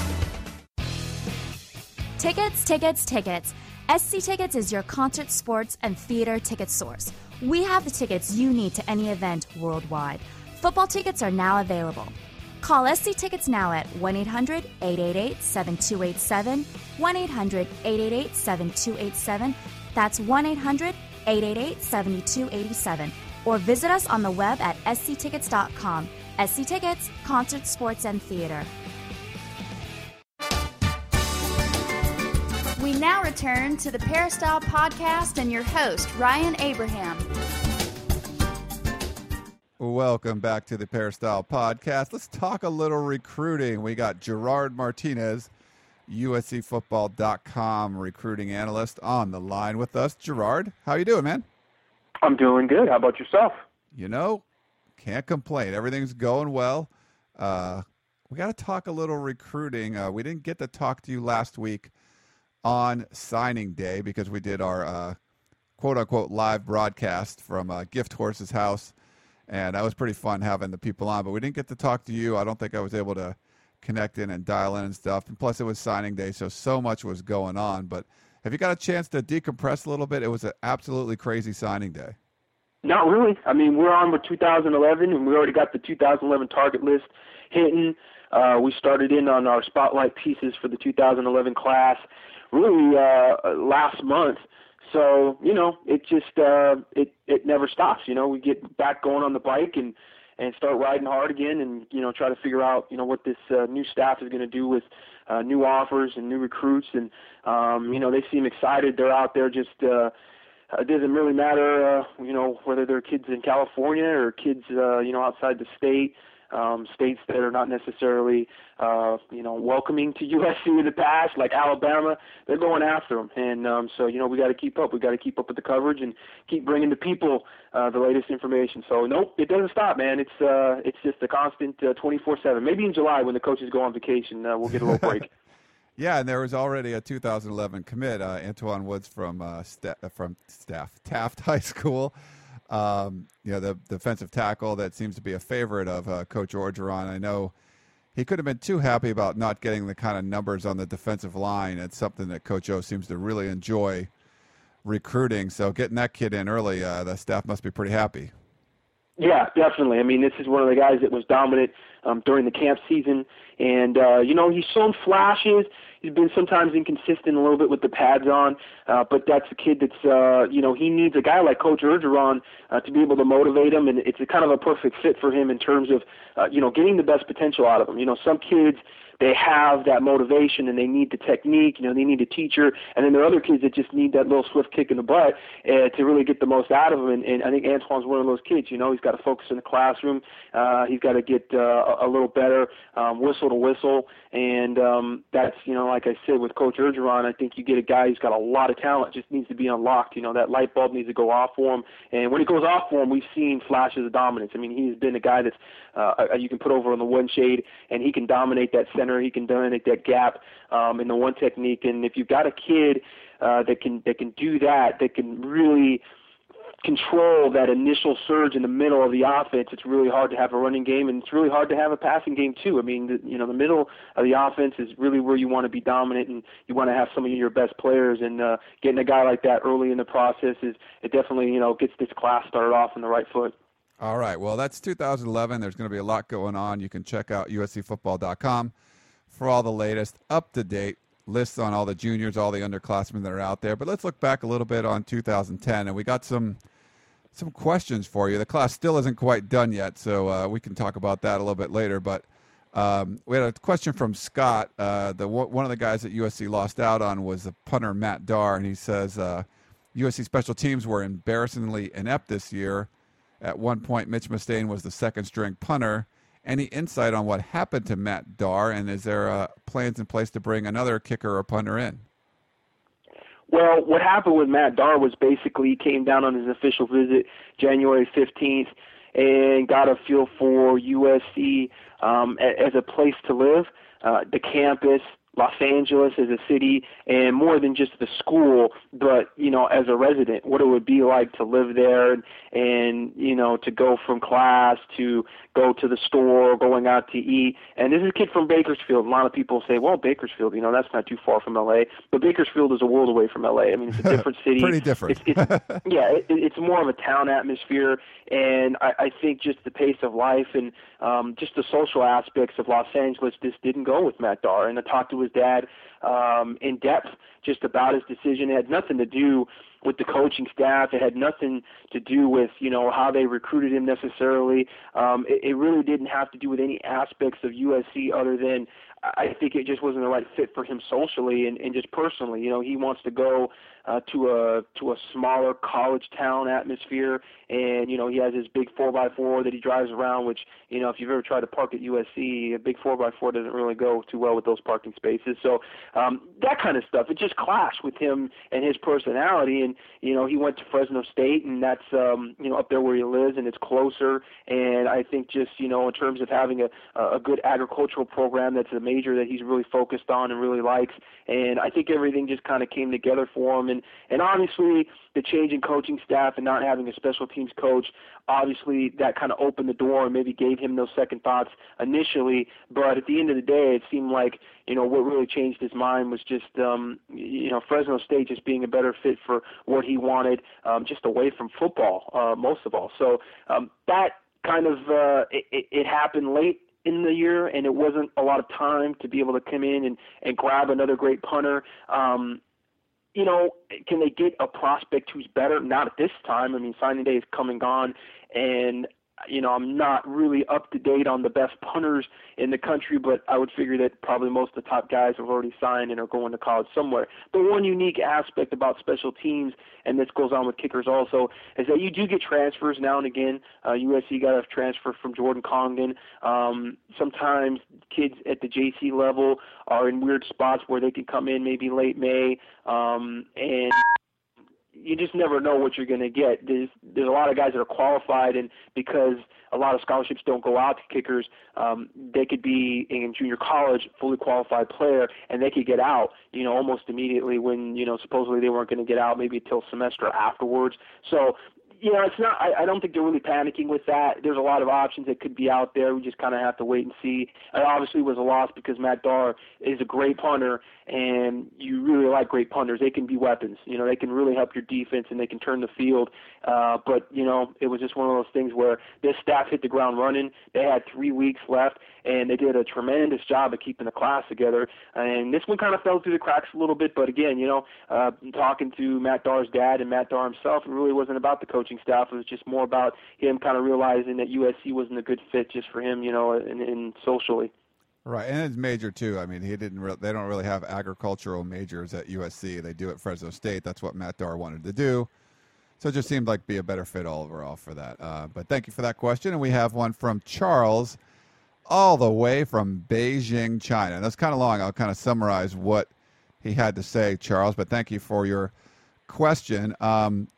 D: Tickets, tickets, tickets. S C Tickets is your concert, sports, and theater ticket source. We have the tickets you need to any event worldwide. Football tickets are now available. Call S C Tickets now at one eight hundred, eight eight eight, seven two eight seven, one eight hundred, eight eight eight, seven two eight seven. That's one eight hundred, eight eight eight, seven two eight seven. Or visit us on the web at s c tickets dot com. S C Tickets, concert, sports, and theater.
A: We now return to the Peristyle Podcast and your host, Ryan Abraham.
B: Welcome back to the Peristyle Podcast. Let's talk a little recruiting. We got Gerard Martinez, U S C football dot com recruiting analyst, on the line with us. Gerard, how you doing, man?
E: I'm doing good. How about yourself?
B: You know, can't complain. Everything's going well. Uh, we got to talk a little recruiting. Uh, we didn't get to talk to you last week on signing day because we did our uh, quote-unquote live broadcast from uh, Gift Horse's house. And that was pretty fun having the people on, but we didn't get to talk to you. I don't think I was able to connect in and dial in and stuff. And plus, it was signing day, so so much was going on. But have you got a chance to decompress a little bit? It was an absolutely crazy signing day.
E: Not really. I mean, we're on with two thousand eleven, and we already got the two thousand eleven target list hitting. Uh, we started in on our spotlight pieces for the two thousand eleven class really uh, last month. So, you know, it just, uh, it, it never stops. You know, we get back going on the bike and, and start riding hard again and, you know, try to figure out, you know, what this uh, new staff is going to do with uh, new offers and new recruits. And, um, you know, they seem excited. They're out there just, uh, it doesn't really matter, uh, you know, whether they're kids in California or kids, uh, you know, outside the state. Um, states that are not necessarily, uh, you know, welcoming to U S C in the past, like Alabama, they're going after them. And um, so, you know, we got to keep up. We got to keep up with the coverage and keep bringing the people uh, the latest information. So, nope, it doesn't stop, man. It's uh, it's just a constant uh, twenty-four seven. Maybe in July when the coaches go on vacation, uh, we'll get a little break.
B: Yeah, and there was already a two thousand eleven commit, uh, Antoine Woods from uh, sta- from staff Taft High School. Um, you know, the defensive tackle that seems to be a favorite of uh, Coach Orgeron. I know he could have been too happy about not getting the kind of numbers on the defensive line. It's something that Coach O seems to really enjoy recruiting. So getting that kid in early, uh, the staff must be pretty happy.
E: Yeah, definitely. I mean, this is one of the guys that was dominant um, during the camp season. And, uh, you know, he's shown flashes. He's been sometimes inconsistent a little bit with the pads on, uh, but that's a kid that's, uh, you know, he needs a guy like Coach Orgeron uh, to be able to motivate him, and it's a kind of a perfect fit for him in terms of, uh, you know, getting the best potential out of him. You know, some kids, they have that motivation and they need the technique, you know, they need a teacher, and then there are other kids that just need that little swift kick in the butt uh, to really get the most out of them, and, and I think Antoine's one of those kids. You know, he's got to focus in the classroom, uh, he's got to get uh, a little better, um, whistle to whistle, and um, that's, you know, like I said, with Coach Orgeron, I think you get a guy who's got a lot of talent, just needs to be unlocked. You know, that light bulb needs to go off for him, and when it goes off for him, we've seen flashes of dominance. I mean, he's been a guy that's uh, you can put over on the one shade, and he can dominate that center, he can dominate that gap um, in the one technique, and if you've got a kid uh, that can that can do that, that can really control that initial surge in the middle of the offense, it's really hard to have a running game, and it's really hard to have a passing game too. I mean, the, you know, the middle of the offense is really where you want to be dominant, and you want to have some of your best players. And uh, getting a guy like that early in the process is it definitely you know gets this class started off on the right foot.
B: All right. Well, that's two thousand eleven. There's going to be a lot going on. You can check out U S C football dot com for all the latest, up-to-date lists on all the juniors, all the underclassmen that are out there. But let's look back a little bit on two thousand ten, and we got some some questions for you. The class still isn't quite done yet, so uh, we can talk about that a little bit later. But um, we had a question from Scott. Uh, the one of the guys that U S C lost out on was the punter Matt Darr, and he says uh, U S C special teams were embarrassingly inept this year. At one point, Mitch Mustaine was the second-string punter. Any insight on what happened to Matt Darr, and is there uh, plans in place to bring another kicker or punter in?
E: Well, what happened with Matt Darr was basically he came down on his official visit January fifteenth and got a feel for U S C um, as a place to live, uh, the campus, Los Angeles as a city, and more than just the school, but, you know, as a resident, what it would be like to live there and, and, you know, to go from class to go to the store, going out to eat. And this is a kid from Bakersfield. A lot of people say, well, Bakersfield, you know, that's not too far from L A, but Bakersfield is a world away from L A. I mean, it's a different city.
B: Pretty different.
E: It's, it's, yeah, it, it's more of a town atmosphere, and I, I think just the pace of life and um, just the social aspects of Los Angeles just didn't go with Matt Darr. And I talked to his dad um, in depth just about his decision. It had nothing to do with the coaching staff. It had nothing to do with, you know, how they recruited him necessarily. Um, it, it really didn't have to do with any aspects of U S C other than I think it just wasn't the right fit for him socially and, and just personally. You know, he wants to go uh, to a to a smaller college town atmosphere, and, you know, he has his big four by four that he drives around, which, you know, if you've ever tried to park at U S C, a big four by four doesn't really go too well with those parking spaces. So um, that kind of stuff, it just clashed with him and his personality. And, you know, he went to Fresno State, and that's, um, you know, up there where he lives, and it's closer. And I think just, you know, in terms of having a, a good agricultural program, that's a major that he's really focused on and really likes. And I think everything just kind of came together for him. And, and obviously the change in coaching staff and not having a special teams coach, obviously that kind of opened the door and maybe gave him those second thoughts initially. But at the end of the day, it seemed like, you know, what really changed his mind was just, um, you know, Fresno State just being a better fit for what he wanted, um, just away from football, uh, most of all. So um, that kind of, uh, it, it happened late in the year, and it wasn't a lot of time to be able to come in and, and grab another great punter. Um, you know, can they get a prospect who's better? Not at this time. I mean, signing day is come and gone, and you know, I'm not really up to date on the best punters in the country, but I would figure that probably most of the top guys have already signed and are going to college somewhere. But one unique aspect about special teams, and this goes on with kickers also, is that you do get transfers now and again. Uh, U S C got a transfer from Jordan Congdon. Um, sometimes kids at the J C level are in weird spots where they can come in maybe late May, um, and you just never know what you're going to get. There's there's a lot of guys that are qualified, and because a lot of scholarships don't go out to kickers, um, they could be in junior college, fully qualified player, and they could get out, you know, almost immediately when, you know, supposedly they weren't going to get out maybe until semester afterwards. So, you know, it's not. I, I don't think they're really panicking with that. There's a lot of options that could be out there. We just kind of have to wait and see. It obviously was a loss because Matt Darr is a great punter, and you really like great punters. They can be weapons. You know, they can really help your defense, and they can turn the field. Uh, but, you know, it was just one of those things where this staff hit the ground running. They had three weeks left, and they did a tremendous job of keeping the class together. And this one kind of fell through the cracks a little bit. But, again, you know, uh, talking to Matt Darr's dad and Matt Darr himself, it really wasn't about the coaching staff. It was just more about him kind of realizing that U S C wasn't a good fit just for him, you know, and, and socially.
B: Right, and it's major too. I mean, he didn't. Re- they don't really have agricultural majors at U S C. They do at Fresno State. That's what Matt Darr wanted to do. So it just seemed like be a better fit overall for that. Uh, but thank you for that question. And we have one from Charles, all the way from Beijing, China. And that's kind of long. I'll kind of summarize what he had to say, Charles. But thank you for your question. Um,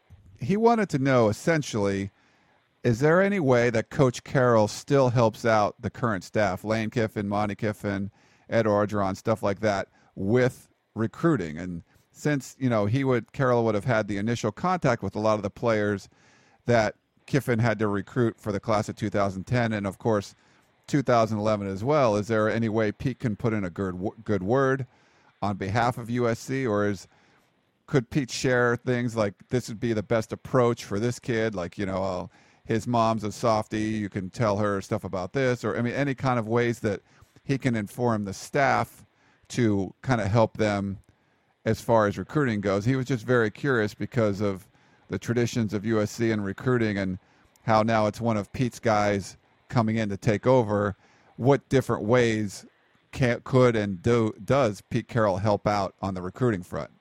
B: he wanted to know essentially, is there any way that Coach Carroll still helps out the current staff, Lane Kiffin, Monty Kiffin, Ed Orgeron, stuff like that, with recruiting? And since, you know, he would, Carroll would have had the initial contact with a lot of the players that Kiffin had to recruit for the class of two thousand ten and, of course, two thousand eleven as well, is there any way Pete can put in a good good word on behalf of U S C, or is could Pete share things like this would be the best approach for this kid, like, you know, oh, his mom's a softie, you can tell her stuff about this, or I mean any kind of ways that he can inform the staff to kind of help them as far as recruiting goes. He was just very curious because of the traditions of U S C and recruiting and how now it's one of Pete's guys coming in to take over. What different ways can, could and do, does Pete Carroll help out on the recruiting front?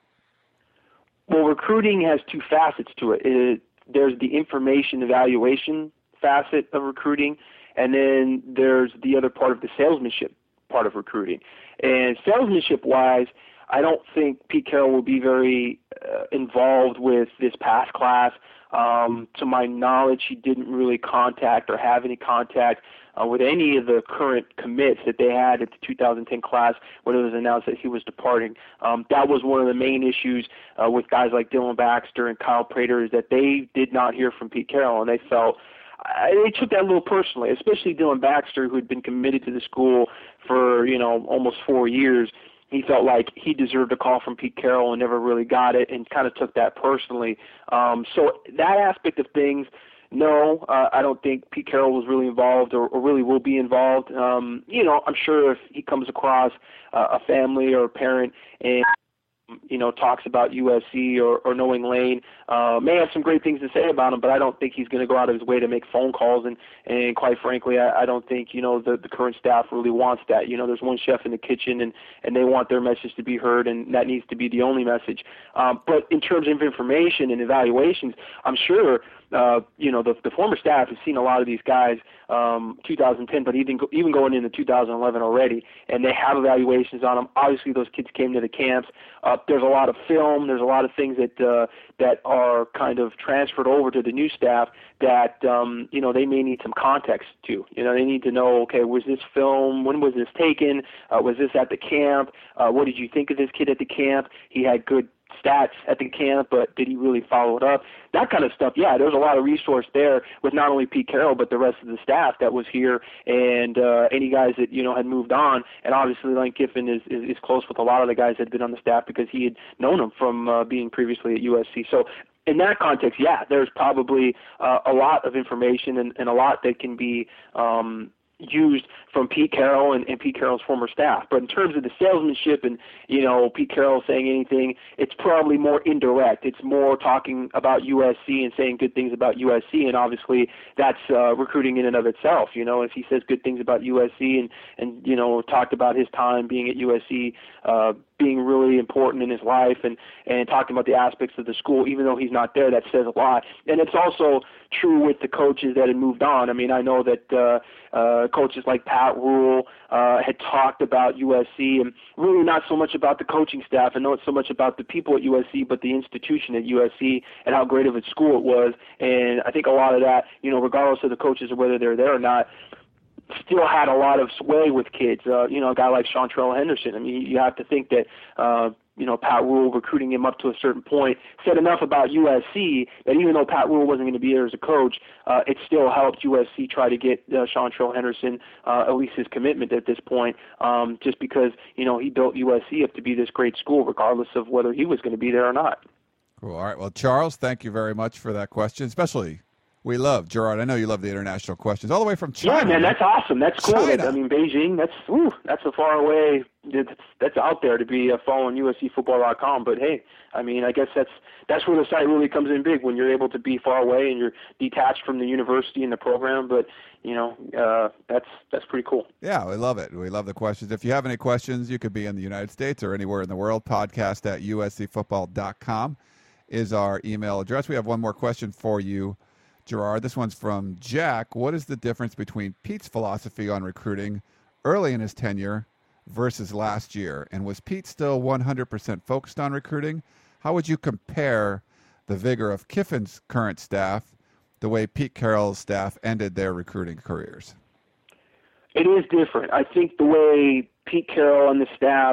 E: Well, recruiting has two facets to it. it. There's the information evaluation facet of recruiting, and then there's the other part of the salesmanship part of recruiting. And salesmanship-wise, I don't think Pete Carroll will be very uh, involved with this past class. Um, to my knowledge, he didn't really contact or have any contact uh, with any of the current commits that they had at the two thousand ten class when it was announced that he was departing. Um, that was one of the main issues uh, with guys like Dylan Baxter and Kyle Prater, is that they did not hear from Pete Carroll, and they felt I, they took that a little personally, especially Dylan Baxter, who had been committed to the school for, you know, almost four years. He felt like he deserved a call from Pete Carroll and never really got it, and kind of took that personally. Um, so that aspect of things, no, uh, I don't think Pete Carroll was really involved or, or really will be involved. Um, you know, I'm sure if he comes across uh, a family or a parent and you know, talks about U S C or, or knowing Lane, uh, may have some great things to say about him, but I don't think he's going to go out of his way to make phone calls. And, and quite frankly, I, I don't think, you know, the, the current staff really wants that. You know, there's one chef in the kitchen, and, and they want their message to be heard, and that needs to be the only message. Um, but in terms of information and evaluations, I'm sure, uh, you know, the, the former staff has seen a lot of these guys, um, two thousand ten, but even, even going into two thousand eleven already, and they have evaluations on them. Obviously, those kids came to the camps. Uh, there's a lot of film. There's a lot of things that uh, that are kind of transferred over to the new staff that, um, you know, they may need some context to. You know, they need to know, okay, was this film, when was this taken? Uh, was this at the camp? Uh, what did you think of this kid at the camp? He had good stats at the camp, but did he really follow it up? That kind of stuff. Yeah, there's a lot of resource there with not only Pete Carroll, but the rest of the staff that was here, and uh, any guys that, you know, had moved on. And obviously Lane Kiffin is, is, is close with a lot of the guys that had been on the staff because he had known them from uh, being previously at U S C. So in that context, yeah, there's probably uh, a lot of information and, and a lot that can be um, used from Pete Carroll and, and Pete Carroll's former staff. But in terms of the salesmanship and, you know, Pete Carroll saying anything, it's probably more indirect. It's more talking about U S C and saying good things about U S C, and obviously that's uh, recruiting in and of itself. You know, if he says good things about U S C and, and you know, talked about his time being at U S C, uh, being really important in his life, and, and talking about the aspects of the school, even though he's not there, that says a lot. And it's also true with the coaches that had moved on. I mean, I know that uh, uh, coaches like Pat Rule uh, had talked about U S C, and really not so much about the coaching staff and not so much about the people at U S C, but the institution at U S C and how great of a school it was. And I think a lot of that, you know, regardless of the coaches or whether they're there or not, still had a lot of sway with kids. Uh, you know, a guy like Seantrell Henderson. I mean, you have to think that, uh, you know, Pat Rule recruiting him up to a certain point said enough about U S C that even though Pat Rule wasn't going to be there as a coach, uh, it still helped U S C try to get uh, Seantrell Henderson uh, at least his commitment at this point, um, just because, you know, he built U S C up to be this great school regardless of whether he was going to be there or not.
B: Cool. All right. Well, Charles, thank you very much for that question, especially we love, Gerard, I know you love the international questions, all the way from China.
E: Yeah, man, that's awesome. That's cool.
B: China.
E: I mean, Beijing, that's whew, that's a far away, that's, that's out there to be uh, following U S C football dot com. But, hey, I mean, I guess that's that's where the site really comes in big, when you're able to be far away and you're detached from the university and the program. But, you know, uh, that's that's pretty cool.
B: Yeah, we love it. We love the questions. If you have any questions, you could be in the United States or anywhere in the world. Podcast at U S C football dot com is our email address. We have one more question for you, Gerard. This one's from Jack. What is the difference between Pete's philosophy on recruiting early in his tenure versus last year? And was Pete still one hundred percent focused on recruiting? How would you compare the vigor of Kiffin's current staff, the way Pete Carroll's staff ended their recruiting careers?
E: It is different. I think the way Pete Carroll and the staff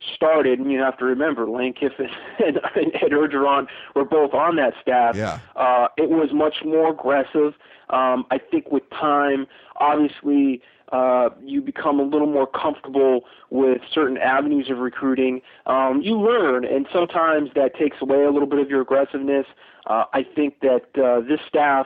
E: started, and you have to remember Lane Kiffin and Ed Orgeron were both on that staff.
B: Yeah.
E: Uh, it was much more aggressive. Um, I think with time, obviously, uh, you become a little more comfortable with certain avenues of recruiting. Um, you learn, and sometimes that takes away a little bit of your aggressiveness. Uh, I think that uh, this staff,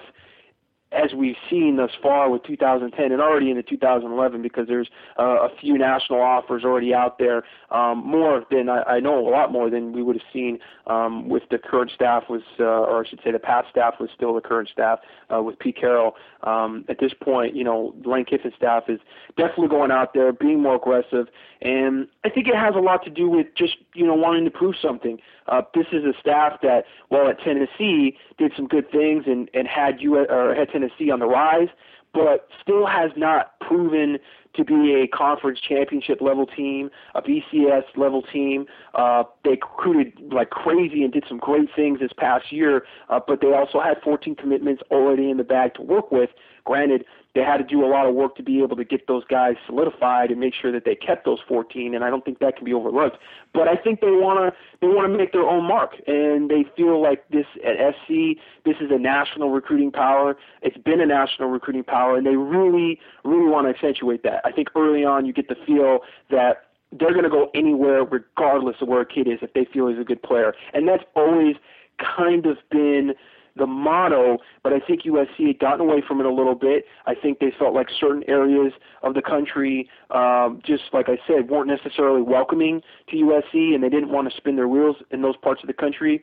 E: as we've seen thus far with two thousand ten and already into two thousand eleven, because there's uh, a few national offers already out there, um, more than I, I know, a lot more than we would have seen um, with the current staff was, uh, or I should say the past staff was still the current staff uh, with Pete Carroll. Um, at this point, you know, Lane Kiffin's staff is definitely going out there, being more aggressive, and I think it has a lot to do with just, you know, wanting to prove something. Uh, this is a staff that, while at Tennessee, did some good things and, and had you or had Tennessee on the rise, but still has not proven to be a conference championship level team, a B C S level team. Uh, they recruited like crazy and did some great things this past year, uh, but they also had fourteen commitments already in the bag to work with. Granted, they had to do a lot of work to be able to get those guys solidified and make sure that they kept those fourteen, and I don't think that can be overlooked. But I think they want to they want to make their own mark, and they feel like this at S C, this is a national recruiting power. It's been a national recruiting power, and they really, really want to accentuate that. I think early on you get the feel that they're going to go anywhere regardless of where a kid is if they feel he's a good player, and that's always kind of been the motto, but I think U S C had gotten away from it a little bit. I think they felt like certain areas of the country, um, just like I said, weren't necessarily welcoming to U S C, and they didn't want to spin their wheels in those parts of the country.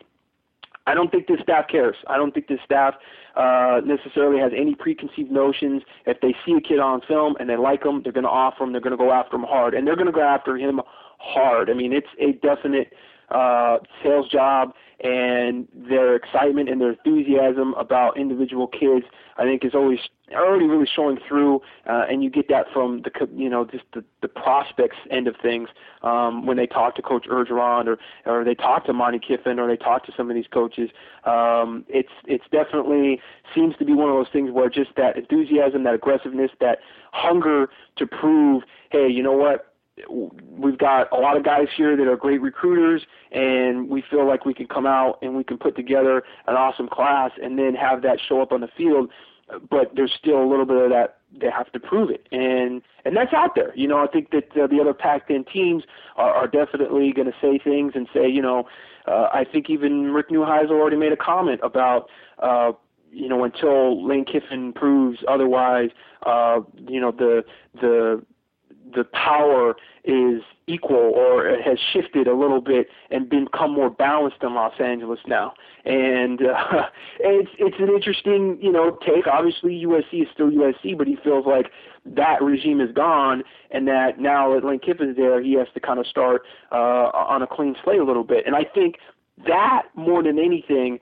E: I don't think this staff cares. I don't think this staff uh, necessarily has any preconceived notions. If they see a kid on film and they like him, they're going to offer him. They're going to go after him hard, and they're going to go after him hard. I mean, it's a definite uh, sales job, and their excitement and their enthusiasm about individual kids, I think, is always already really showing through, uh, and you get that from the, you know, just the, the prospects end of things um, when they talk to Coach Orgeron or or they talk to Monty Kiffin or they talk to some of these coaches. Um, it's it's definitely seems to be one of those things where just that enthusiasm, that aggressiveness, that hunger to prove, hey, you know what? We've got a lot of guys here that are great recruiters, and we feel like we can come out and we can put together an awesome class and then have that show up on the field. But there's still a little bit of that. They have to prove it, and and that's out there. You know, I think that uh, the other Pac ten teams are, are definitely going to say things and say, you know, uh, I think even Rick Neuheisel already made a comment about, uh, you know, until Lane Kiffin proves otherwise, uh, you know, the the the power is equal or it has shifted a little bit and become more balanced in Los Angeles now. And uh, it's it's an interesting, you know, take. Obviously, U S C is still U S C, but he feels like that regime is gone and that now that Lane Kiffin's there, he has to kind of start uh, on a clean slate a little bit. And I think that more than anything,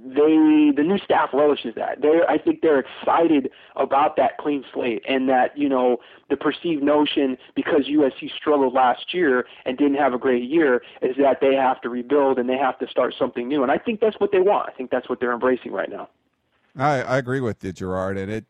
E: they the new staff relishes that. They I think they're excited about that clean slate and that, you know, the perceived notion because U S C struggled last year and didn't have a great year is that they have to rebuild and they have to start something new. And I think that's what they want. I think that's what they're embracing right now.
B: I, I agree with you, Gerard. And it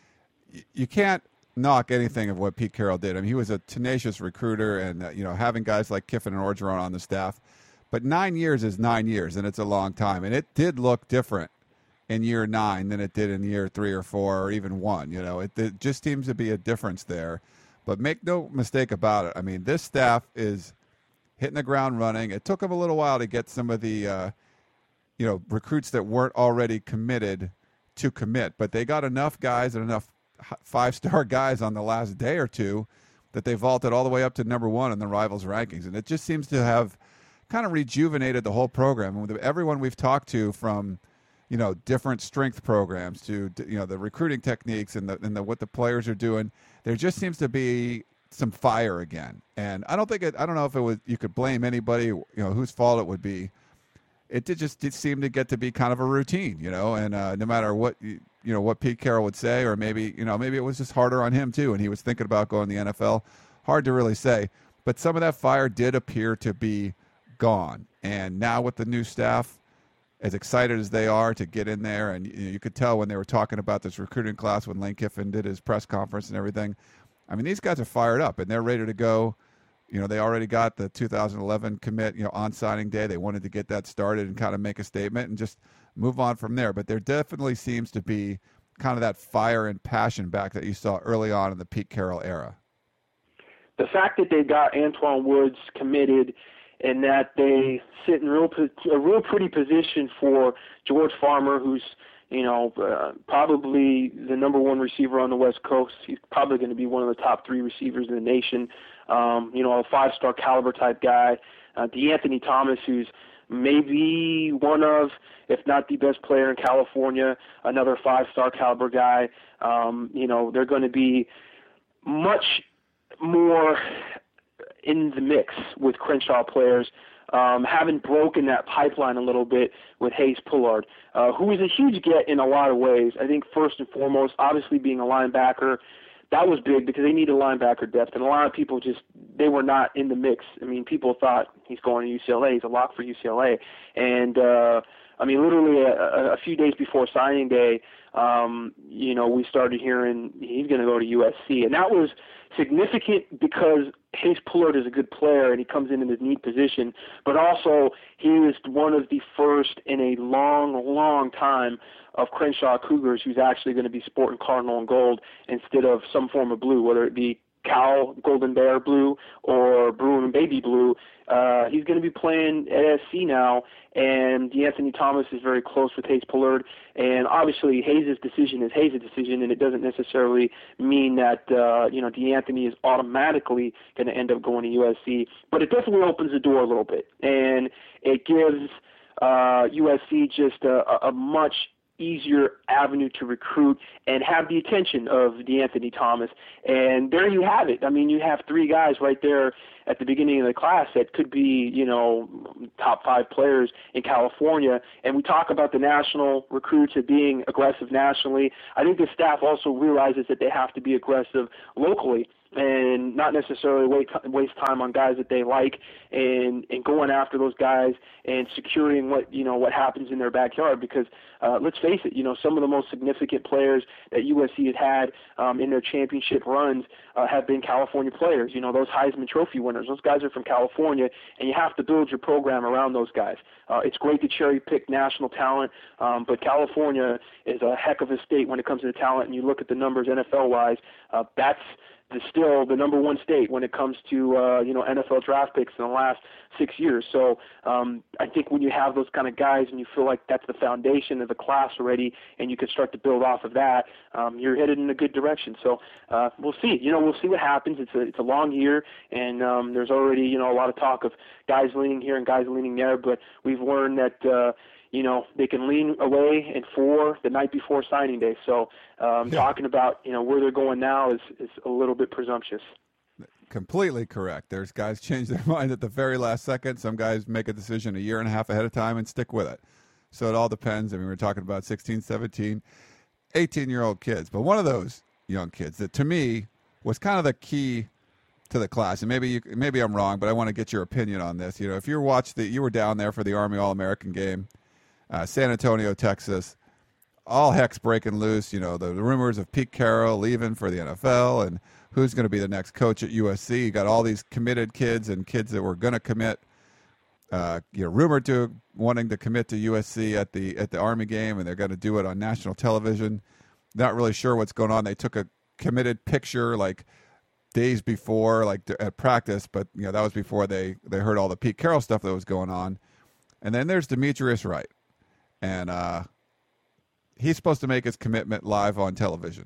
B: you can't knock anything of what Pete Carroll did. I mean, he was a tenacious recruiter, and uh, you know, having guys like Kiffin and Orgeron on the staff. But nine years is nine years, and it's a long time. And it did look different in year nine than it did in year three or four or even one. You know, it, it just seems to be a difference there. But make no mistake about it. I mean, this staff is hitting the ground running. It took them a little while to get some of the, uh, you know, recruits that weren't already committed to commit. But they got enough guys and enough five-star guys on the last day or two that they vaulted all the way up to number one in the Rivals rankings. And it just seems to have kind of rejuvenated the whole program. And with everyone we've talked to, from, you know, different strength programs to, you know, the recruiting techniques and the and the what the players are doing, there just seems to be some fire again. And I don't think it. I don't know if it was you could blame anybody, you know, whose fault it would be. It did just did seem to get to be kind of a routine, you know. And uh, no matter what you, you know what Pete Carroll would say, or maybe you know maybe it was just harder on him too, and he was thinking about going to the N F L. Hard to really say, but some of that fire did appear to be gone. And now with the new staff, as excited as they are to get in there, and you know, you could tell when they were talking about this recruiting class when Lane Kiffin did his press conference and everything, I mean, these guys are fired up and they're ready to go, You know, they already got the two thousand eleven commit, you know, on signing day. They wanted to get that started and kind of make a statement and just move on from there. But there definitely seems to be kind of that fire and passion back that you saw early on in the Pete Carroll era.
E: The fact that they got Antwaun Woods committed and that they sit in real, a real pretty position for George Farmer, who's, you know, uh, probably the number one receiver on the West Coast. He's probably going to be one of the top three receivers in the nation. Um, you know, a five-star caliber type guy. Uh, DeAnthony Thomas, who's maybe one of, if not the best player in California, another five-star caliber guy. Um, you know, they're going to be much more in the mix with Crenshaw players, um, having broken that pipeline a little bit with Hayes Pullard, uh, who is a huge get in a lot of ways. I think first and foremost, obviously being a linebacker, that was big because they needed linebacker depth, and a lot of people just, they were not in the mix. I mean, people thought he's going to U C L A, he's a lock for U C L A, and uh, I mean, literally a, a few days before signing day, um, you know, we started hearing he's going to go to U S C, and that was significant because Hayes Pullard is a good player and he comes in in his need position, but also he was one of the first in a long, long time of Crenshaw Cougars who's actually going to be sporting cardinal and gold instead of some form of blue, whether it be Cal Golden Bear blue or Bruin baby blue. Uh, he's going to be playing at S C now, and DeAnthony Thomas is very close with Hayes Pullard. And obviously, Hayes' decision is Hayes' decision, and it doesn't necessarily mean that uh, you know DeAnthony is automatically going to end up going to U S C. But it definitely opens the door a little bit, and it gives uh, U S C just a, a much easier avenue to recruit and have the attention of DeAnthony Thomas. And there you have it. I mean, you have three guys right there at the beginning of the class that could be, you know, top five players in California. And we talk about the national recruits as being aggressive nationally. I think the staff also realizes that they have to be aggressive locally and not necessarily wait, waste time on guys that they like, and, and going after those guys and securing what, you know, what happens in their backyard. Because uh, let's face it, you know, some of the most significant players that U S C has had um, in their championship runs uh, have been California players. You know, those Heisman Trophy winners, those guys are from California, and you have to build your program around those guys. Uh, it's great to cherry pick national talent, um, but California is a heck of a state when it comes to the talent, and you look at the numbers N F L-wise, uh, that's is still the number one state when it comes to uh, you know N F L draft picks in the last six years. So um, I think when you have those kind of guys and you feel like that's the foundation of the class already, and you can start to build off of that, um, you're headed in a good direction. So uh, we'll see. You know, we'll see what happens. It's a it's a long year, and um, there's already you know a lot of talk of guys leaning here and guys leaning there. But we've learned that. Uh, You know, they can lean away and for the night before signing day. So um, yeah. talking about, you know, where they're going now is, is a little bit presumptuous.
B: Completely correct. There's guys change their mind at the very last second. Some guys make a decision a year and a half ahead of time and stick with it. So it all depends. I mean, we're talking about sixteen, seventeen, eighteen-year-old kids. But one of those young kids that, to me, was kind of the key to the class. And maybe you, maybe I'm wrong, but I want to get your opinion on this. You know, if you watched the, you were down there for the Army All-American game, Uh, San Antonio, Texas, all heck's breaking loose. You know, the, the rumors of Pete Carroll leaving for the N F L and who's going to be the next coach at U S C. You got all these committed kids and kids that were going to commit, uh, you know, rumored to wanting to commit to U S C at the at the Army game, and they're going to do it on national television. Not really sure what's going on. They took a committed picture like days before, like at practice, but you know that was before they they heard all the Pete Carroll stuff that was going on. And then there's Demetrius Wright. And uh, he's supposed to make his commitment live on television.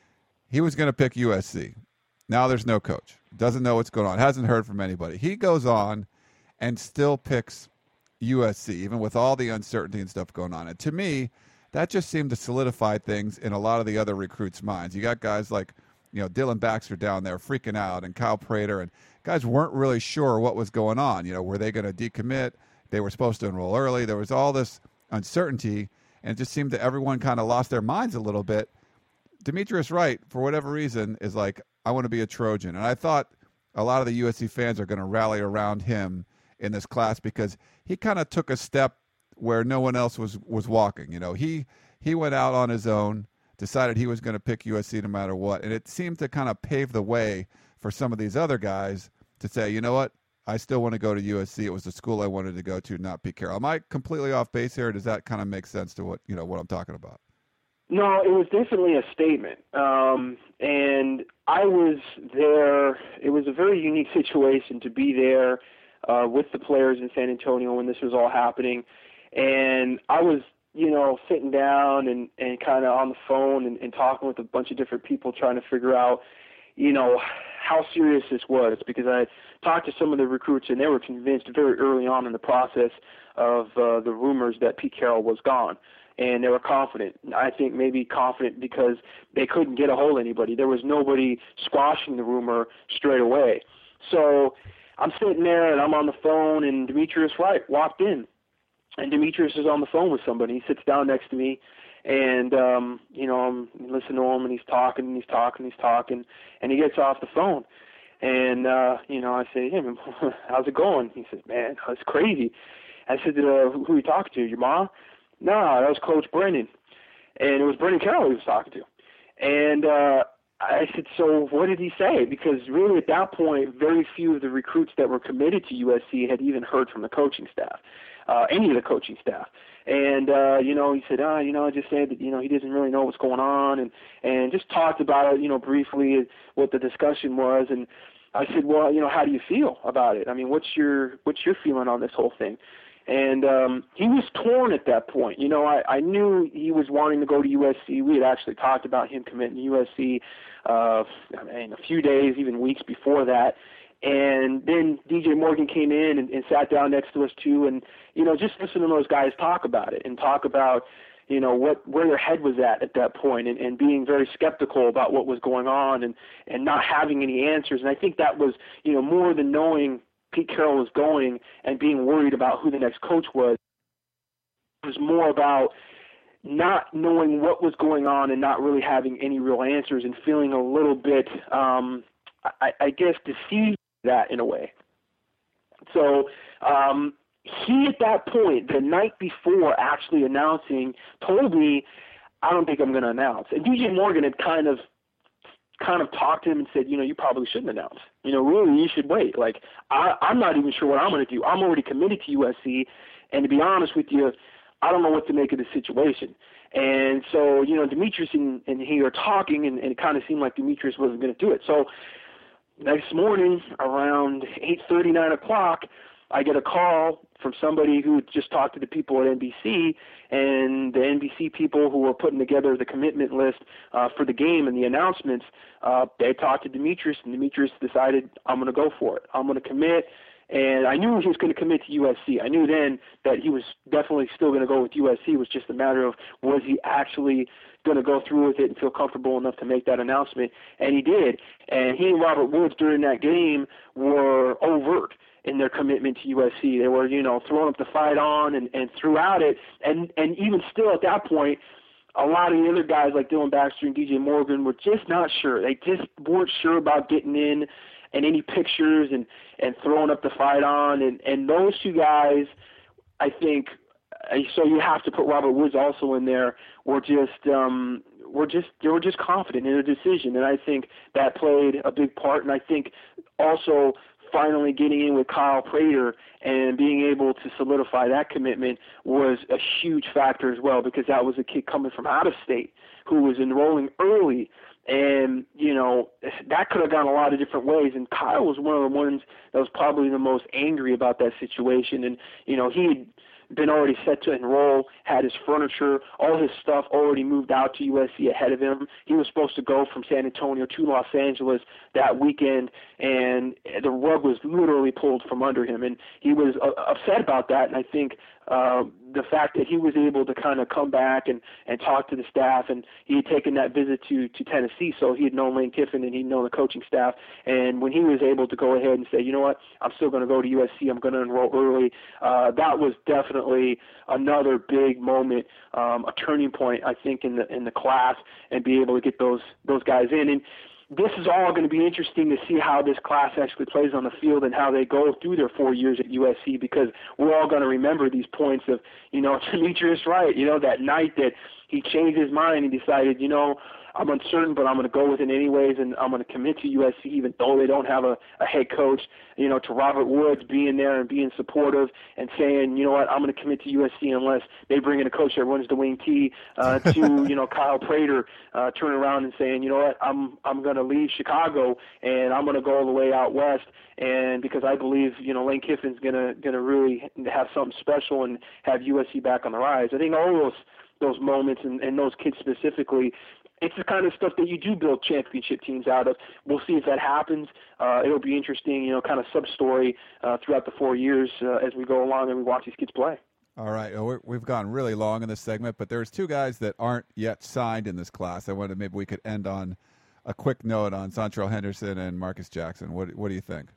B: He was going to pick U S C. Now there's no coach. Doesn't know what's going on. Hasn't heard from anybody. He goes on and still picks U S C, even with all the uncertainty and stuff going on. And to me, that just seemed to solidify things in a lot of the other recruits' minds. You got guys like, you know, Dylan Baxter down there freaking out, and Kyle Prater, and guys weren't really sure what was going on. You know, were they going to decommit? They were supposed to enroll early. There was all this uncertainty, and it just seemed that everyone kind of lost their minds a little bit. Demetrius Wright, for whatever reason, is like, I want to be a Trojan. And I thought a lot of the U S C fans are going to rally around him in this class because he kind of took a step where no one else was, was walking. You know, he, he went out on his own, decided he was going to pick U S C no matter what, and it seemed to kind of pave the way for some of these other guys to to say, you know what, I still want to go to U S C. It was the school I wanted to go to, not Pete Carroll. Am I completely off base here? Or does that kind of make sense to what you know what I'm talking about?
E: No, it was definitely a statement. Um, and I was there. It was a very unique situation to be there uh, with the players in San Antonio when this was all happening. And I was, you know, sitting down and, and kind of on the phone and, and talking with a bunch of different people trying to figure out, you know, how serious this was, because I talked to some of the recruits and they were convinced very early on in the process of uh, the rumors that Pete Carroll was gone. And they were confident. I think maybe confident because they couldn't get a hold of anybody. There was nobody squashing the rumor straight away. So I'm sitting there and I'm on the phone, and Demetrius Wright walked in. And Demetrius is on the phone with somebody. He sits down next to me, and, um, you know, I'm listening to him, and he's talking, and he's talking, and he's talking, and he gets off the phone. And, uh, you know, I say, hey, man, how's it going? He says, man, it's crazy. I said, uh, who are you talking to, your mom? No, that was Coach Brennan. And it was Brennan Carroll he was talking to. And uh, I said, so what did he say? Because really at that point, very few of the recruits that were committed to U S C had even heard from the coaching staff, uh, any of the coaching staff. And, uh, you know, he said, ah, you know, just said that, you know, he doesn't really know what's going on, and, and just talked about it, you know, briefly what the discussion was. And I said, well, you know, how do you feel about it? I mean, what's your what's your feeling on this whole thing? And um, he was torn at that point. You know, I, I knew he was wanting to go to U S C. We had actually talked about him committing to U S C uh, I mean, a few days, even weeks before that. And then D J Morgan came in and, and sat down next to us too, and, you know, just listen to those guys talk about it and talk about, you know, what where their head was at at that point, and, and being very skeptical about what was going on, and, and not having any answers. And I think that was, you know, more than knowing Pete Carroll was going and being worried about who the next coach was. It was more about not knowing what was going on and not really having any real answers, and feeling a little bit, um, I, I guess, deceived that in a way. So um, he, at that point, the night before actually announcing, told me, I don't think I'm going to announce. And D J Morgan had kind of kind of talked to him and said, you know, you probably shouldn't announce. You know, really, you should wait. Like, I, I'm not even sure what I'm going to do. I'm already committed to U S C, and to be honest with you, I don't know what to make of the situation. And so, you know, Demetrius and, and he are talking, and, and it kind of seemed like Demetrius wasn't going to do it. So next morning, around eight thirty, nine o'clock, I get a call from somebody who just talked to the people at N B C, and the N B C people who were putting together the commitment list uh, for the game and the announcements, uh, they talked to Demetrius, and Demetrius decided, I'm going to go for it. I'm going to commit. And I knew he was going to commit to U S C. I knew then that he was definitely still going to go with U S C. It was just a matter of, was he actually going to go through with it and feel comfortable enough to make that announcement? And he did. And he and Robert Woods during that game were overt in their commitment to U S C. They were, you know, throwing up the fight on and, and throughout it. And, and even still at that point, a lot of the other guys like Dylan Baxter and D J Morgan were just not sure. They just weren't sure about getting in and any pictures and, and throwing up the fight on. And, and those two guys, I think, so you have to put Robert Woods also in there, were just um, were just they were just confident in their decision. And I think that played a big part. And I think also finally getting in with Kyle Prater and being able to solidify that commitment was a huge factor as well, because that was a kid coming from out of state who was enrolling early. And, you know, that could have gone a lot of different ways. And Kyle was one of the ones that was probably the most angry about that situation. And, you know, he had been already set to enroll, had his furniture, all his stuff already moved out to U S C ahead of him. He was supposed to go from San Antonio to Los Angeles that weekend, and the rug was literally pulled from under him. And he was uh, upset about that. And I think uh, the fact that he was able to kind of come back and, and talk to the staff, and he had taken that visit to, to Tennessee, so he had known Lane Kiffin and he'd known the coaching staff. And when he was able to go ahead and say, you know what, I'm still going to go to U S C, I'm going to enroll early, uh, that was definitely another big moment, um, a turning point, I think, in the in the class, and be able to get those those guys in. And this is all going to be interesting to see how this class actually plays on the field and how they go through their four years at U S C, because we're all going to remember these points of, you know, Demetrius Wright, you know, that night that he changed his mind and decided, you know, I'm uncertain, but I'm going to go with it anyways, and I'm going to commit to U S C even though they don't have a, a head coach. You know, to Robert Woods being there and being supportive and saying, you know what, I'm going to commit to U S C unless they bring in a coach that runs the wing T. Uh, to you know, Kyle Prater uh, turning around and saying, you know what, I'm I'm going to leave Chicago and I'm going to go all the way out west. And because I believe, you know, Lane Kiffin's gonna gonna really have something special and have U S C back on the rise. I think all those those moments and, and those kids specifically, it's the kind of stuff that you do build championship teams out of. We'll see if that happens. Uh, it'll be interesting, you know, kind of sub story uh, throughout the four years uh, as we go along and we watch these kids play.
B: All right, well, we're, we've gone really long in this segment, but there's two guys that aren't yet signed in this class. I wanted maybe we could end on a quick note on Santrell Henderson and Marcus Jackson. What what do you think?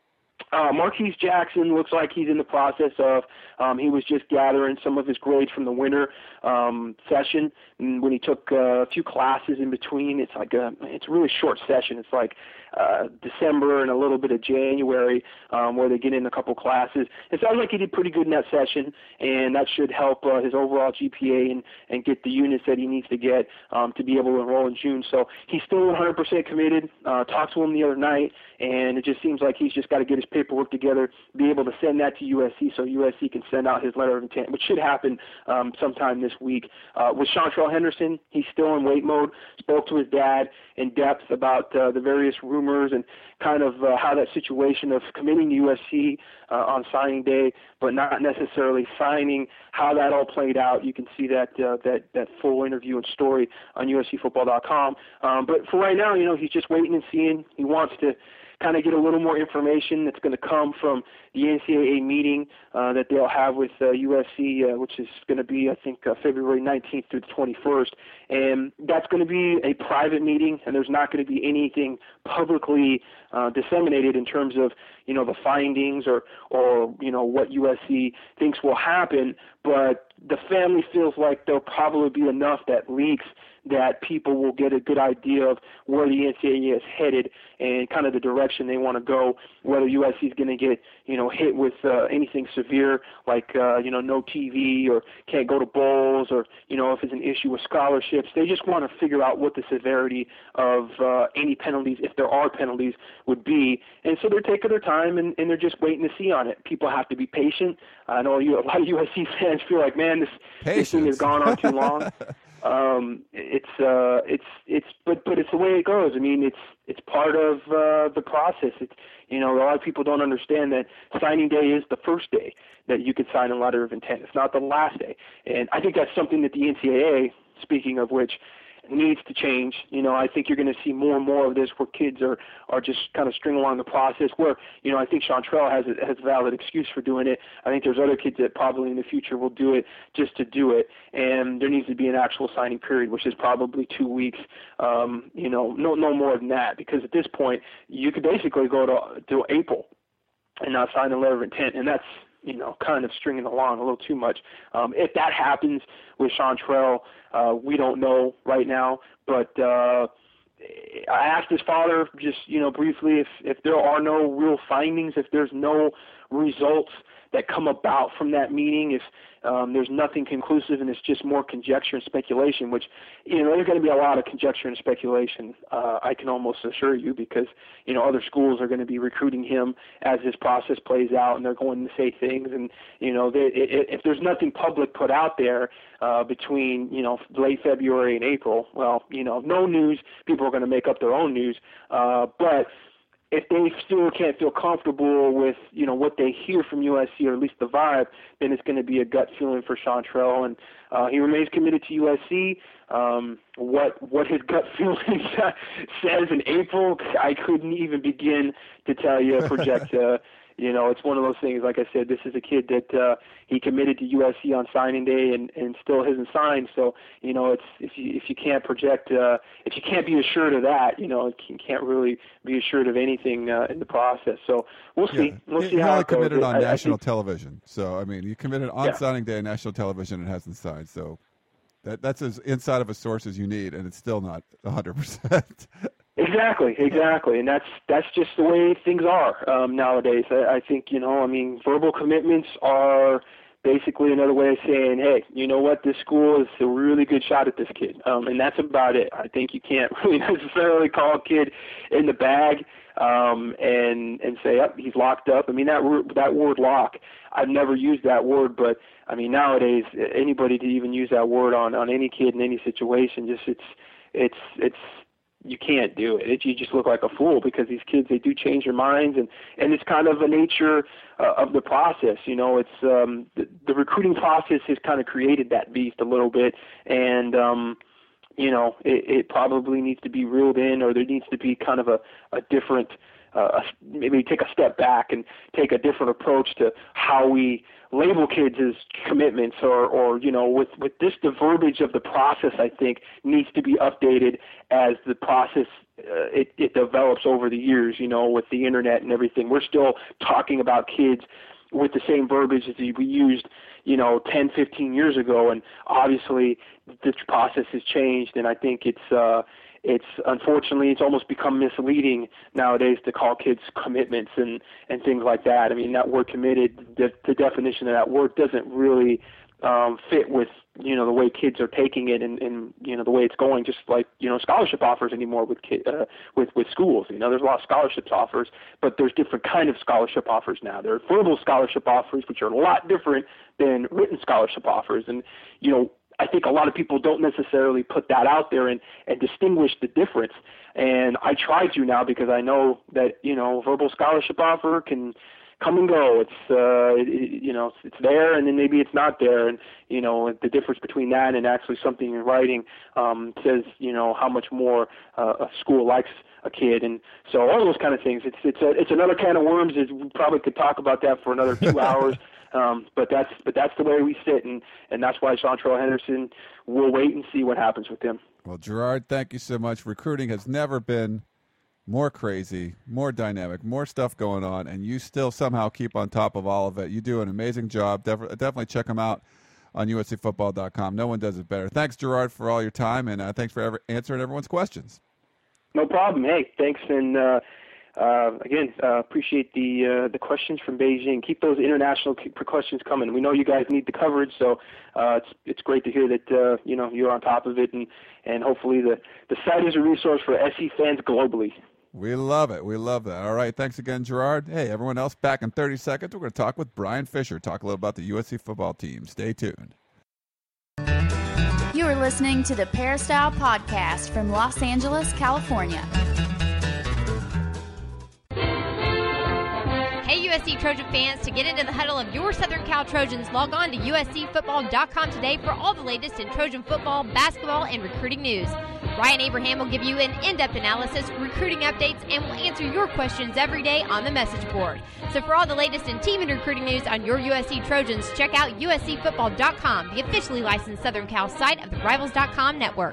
E: Uh, Marquise Jackson looks like he's in the process of, um, he was just gathering some of his grades from the winter um, session. And when he took uh, a few classes in between, it's like a, it's a really short session. It's like uh, December and a little bit of January um, where they get in a couple classes. It sounds like he did pretty good in that session, and that should help uh, his overall G P A and, and get the units that he needs to get um, to be able to enroll in June. So he's still one hundred percent committed. Uh, talked to him the other night, and it just seems like he's just got to get his paperwork together, be able to send that to U S C so U S C can send out his letter of intent, which should happen um, sometime this week. Uh, with Santrell Henderson, he's still in wait mode. Spoke to his dad in depth about uh, the various rumors and kind of uh, how that situation of committing to U S C uh, on signing day, but not necessarily signing, how that all played out. You can see that uh, that that full interview and story on U S C football dot com. Um, but for right now, you know, he's just waiting and seeing. He wants to kind of get a little more information that's going to come from the N C double A meeting uh, that they'll have with uh, U S C, uh, which is going to be, I think, uh, February nineteenth through the twenty-first. And that's going to be a private meeting, and there's not going to be anything publicly uh, disseminated in terms of, you know, the findings or, or, you know, what U S C thinks will happen. But the family feels like there'll probably be enough that leaks that people will get a good idea of where the N C double A is headed and kind of the direction they want to go, whether U S C is going to get, you know, hit with uh, anything severe like, uh, you know, no T V or can't go to bowls or, you know, if it's an issue with scholarships. They just want to figure out what the severity of uh, any penalties, if there are penalties, would be. And so they're taking their time and, and they're just waiting to see on it. People have to be patient. I know you, a lot of U S C fans feel like, man, this, this thing has gone on too long. Um, it's uh, it's it's but but it's the way it goes. I mean, it's it's part of uh, the process. It's, you know, a lot of people don't understand that signing day is the first day that you could sign a letter of intent. It's not the last day, and I think that's something that the N C double A, speaking of which, needs to change. You know, I think you're going to see more and more of this where kids are, are just kind of string along the process where, you know, I think Santrell has a, has a valid excuse for doing it. I think there's other kids that probably in the future will do it just to do it. And there needs to be an actual signing period, which is probably two weeks, um, you know, no, no more than that, because at this point you could basically go to, to April and not sign a letter of intent. And that's, you know, kind of stringing along a little too much. Um, if that happens with Santrell, uh, we don't know right now. But uh, I asked his father just, you know, briefly if, if there are no real findings, if there's no results that come about from that meeting, if um, there's nothing conclusive and it's just more conjecture and speculation, which, you know, there's going to be a lot of conjecture and speculation, uh, I can almost assure you, because, you know, other schools are going to be recruiting him as this process plays out, and they're going to say things. And, you know, they, it, if there's nothing public put out there uh, between, you know, late February and April, well, you know, no news, people are going to make up their own news. Uh, but if they still can't feel comfortable with, you know, what they hear from U S C, or at least the vibe, then it's going to be a gut feeling for Santrell. And uh, he remains committed to U S C. Um, what what his gut feeling says in April, I couldn't even begin to tell you, project. Uh, you know, it's one of those things, like I said, this is a kid that uh, he committed to U S C on signing day and, and still hasn't signed. So, you know, it's if you if you can't project, uh, if you can't be assured of that, you know, you can't really be assured of anything uh, in the process. So we'll see.
B: Yeah.
E: We'll
B: he,
E: see
B: he
E: how
B: only
E: it goes.
B: committed on
E: I,
B: national
E: I think,
B: television. So, I mean, he committed on
E: yeah.
B: signing day on national television and hasn't signed. So that that's as inside of a source as you need, and it's still not one hundred percent.
E: Exactly, exactly, and that's that's just the way things are um, nowadays. I, I think, you know, I mean, verbal commitments are basically another way of saying, hey, you know what, this school is a really good shot at this kid. Um, and that's about it. I think you can't really necessarily call a kid in the bag um, and and say, oh, he's locked up. I mean, that word, that word lock, I've never used that word, but, I mean, nowadays, anybody to even use that word on, on any kid in any situation, just it's it's it's you can't do it. it. You just look like a fool because these kids, they do change their minds, and, and it's kind of a nature uh, of the process. You know, it's um, the, the recruiting process has kind of created that beast a little bit, and um, you know, it, it probably needs to be reeled in, or there needs to be kind of a, a different, uh, maybe take a step back and take a different approach to how we label kids as commitments, or, or you know, with, with this, the verbiage of the process, I think, needs to be updated as the process uh, it, it develops over the years, you know, with the internet and everything. We're still talking about kids with the same verbiage as we used, you know, ten, fifteen years ago, and obviously this process has changed, and I think it's uh, it's unfortunately it's almost become misleading nowadays to call kids commitments and, and things like that. I mean, that word committed, the, the definition of that word doesn't really um, fit with, you know, the way kids are taking it and, and, you know, the way it's going, just like, you know, scholarship offers anymore with kid, uh, with, with schools. You know, there's a lot of scholarships offers, but there's different kind of scholarship offers now. There are verbal scholarship offers, which are a lot different than written scholarship offers. And, you know, I think a lot of people don't necessarily put that out there and, and distinguish the difference. And I try to now because I know that, you know, verbal scholarship offer can come and go. It's, uh, it, you know, it's there and then maybe it's not there. And, you know, the difference between that and actually something in writing um, says, you know, how much more uh, a school likes a kid. And so all those kind of things, it's, it's, a, it's another can of worms. It's, we probably could talk about that for another two hours. Um, but that's but that's the way we sit, and, and that's why Seantrell Henderson, we'll wait and see what happens with him.
B: Well, Gerard, thank you so much. Recruiting has never been more crazy, more dynamic, more stuff going on, and you still somehow keep on top of all of it. You do an amazing job. Def- definitely check them out on U S C football dot com. No one does it better. Thanks, Gerard, for all your time, and uh, thanks for ever answering everyone's questions.
E: No problem. Hey, thanks, and uh, Uh, again, uh, appreciate the uh, the questions from Beijing. Keep those international questions coming. We know you guys need the coverage, so uh, it's it's great to hear that uh, you know you're on top of it, and, and hopefully the, the site is a resource for S C fans globally.
B: We love it. We love that. All right, thanks again, Gerard. Hey, everyone else, back in thirty seconds, we're going to talk with Brian Fisher, talk a little about the U S C football team. Stay tuned.
A: You are listening to the Peristyle Podcast from Los Angeles, California.
F: Hey, U S C Trojan fans, to get into the huddle of your Southern Cal Trojans, log on to U S C football dot com today for all the latest in Trojan football, basketball, and recruiting news. Ryan Abraham will give you an in-depth analysis, recruiting updates, and will answer your questions every day on the message board. So for all the latest in team and recruiting news on your U S C Trojans, check out U S C football dot com, the officially licensed Southern Cal site of the Rivals dot com network.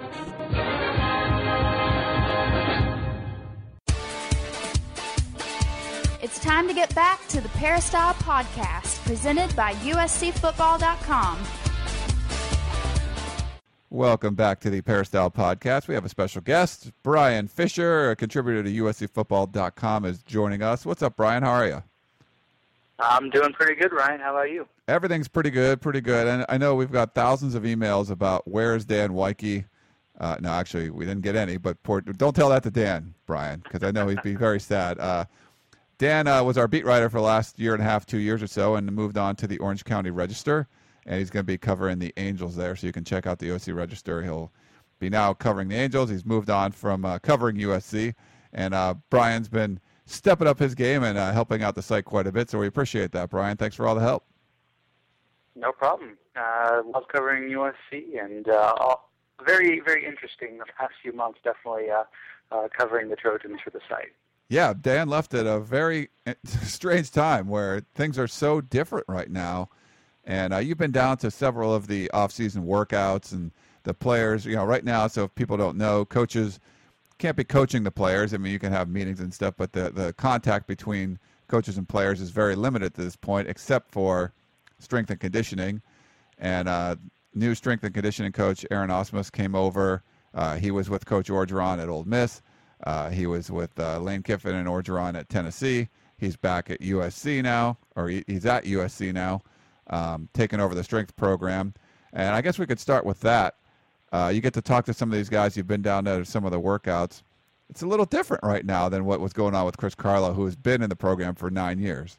A: It's time to get back to the Peristyle Podcast, presented by U S C football dot com.
B: Welcome back to the Peristyle Podcast. We have a special guest, Brian Fisher, a contributor to U S C football dot com, is joining us. What's up, Brian? How are you?
G: I'm doing pretty good, Ryan. How about you?
B: Everything's pretty good, pretty good. And I know we've got thousands of emails about where's Dan Wyke. Uh, no, actually, we didn't get any, but poor, don't tell that to Dan, Brian, because I know he'd be very sad. Uh, Dan uh, was our beat writer for the last year and a half, two years or so, and moved on to the Orange County Register, and he's going to be covering the Angels there, so you can check out the O C Register. He'll be now covering the Angels. He's moved on from uh, covering U S C, and uh, Brian's been stepping up his game and uh, helping out the site quite a bit, so we appreciate that, Brian. Thanks for all the help.
G: No problem. Uh, love covering U S C, and uh, all, very, very interesting the past few months, definitely uh, uh, covering the Trojans for the site.
B: Yeah, Dan left at a very strange time where things are so different right now. And uh, you've been down to several of the off-season workouts and the players, you know, right now, so if people don't know, coaches can't be coaching the players. I mean, you can have meetings and stuff, but the, the contact between coaches and players is very limited to this point, except for strength and conditioning. And uh, new strength and conditioning coach, Aaron Osmus, came over. Uh, he was with Coach Orgeron at Ole Miss. Uh, he was with uh, Lane Kiffin and Orgeron at Tennessee. He's back at U S C now, or he, he's at U S C now. um, taking over the strength program. And I guess we could start with that. Uh, you get to talk to some of these guys. You've been down there to some of the workouts. It's a little different right now than what was going on with Chris Carlisle, who has been in the program for nine years.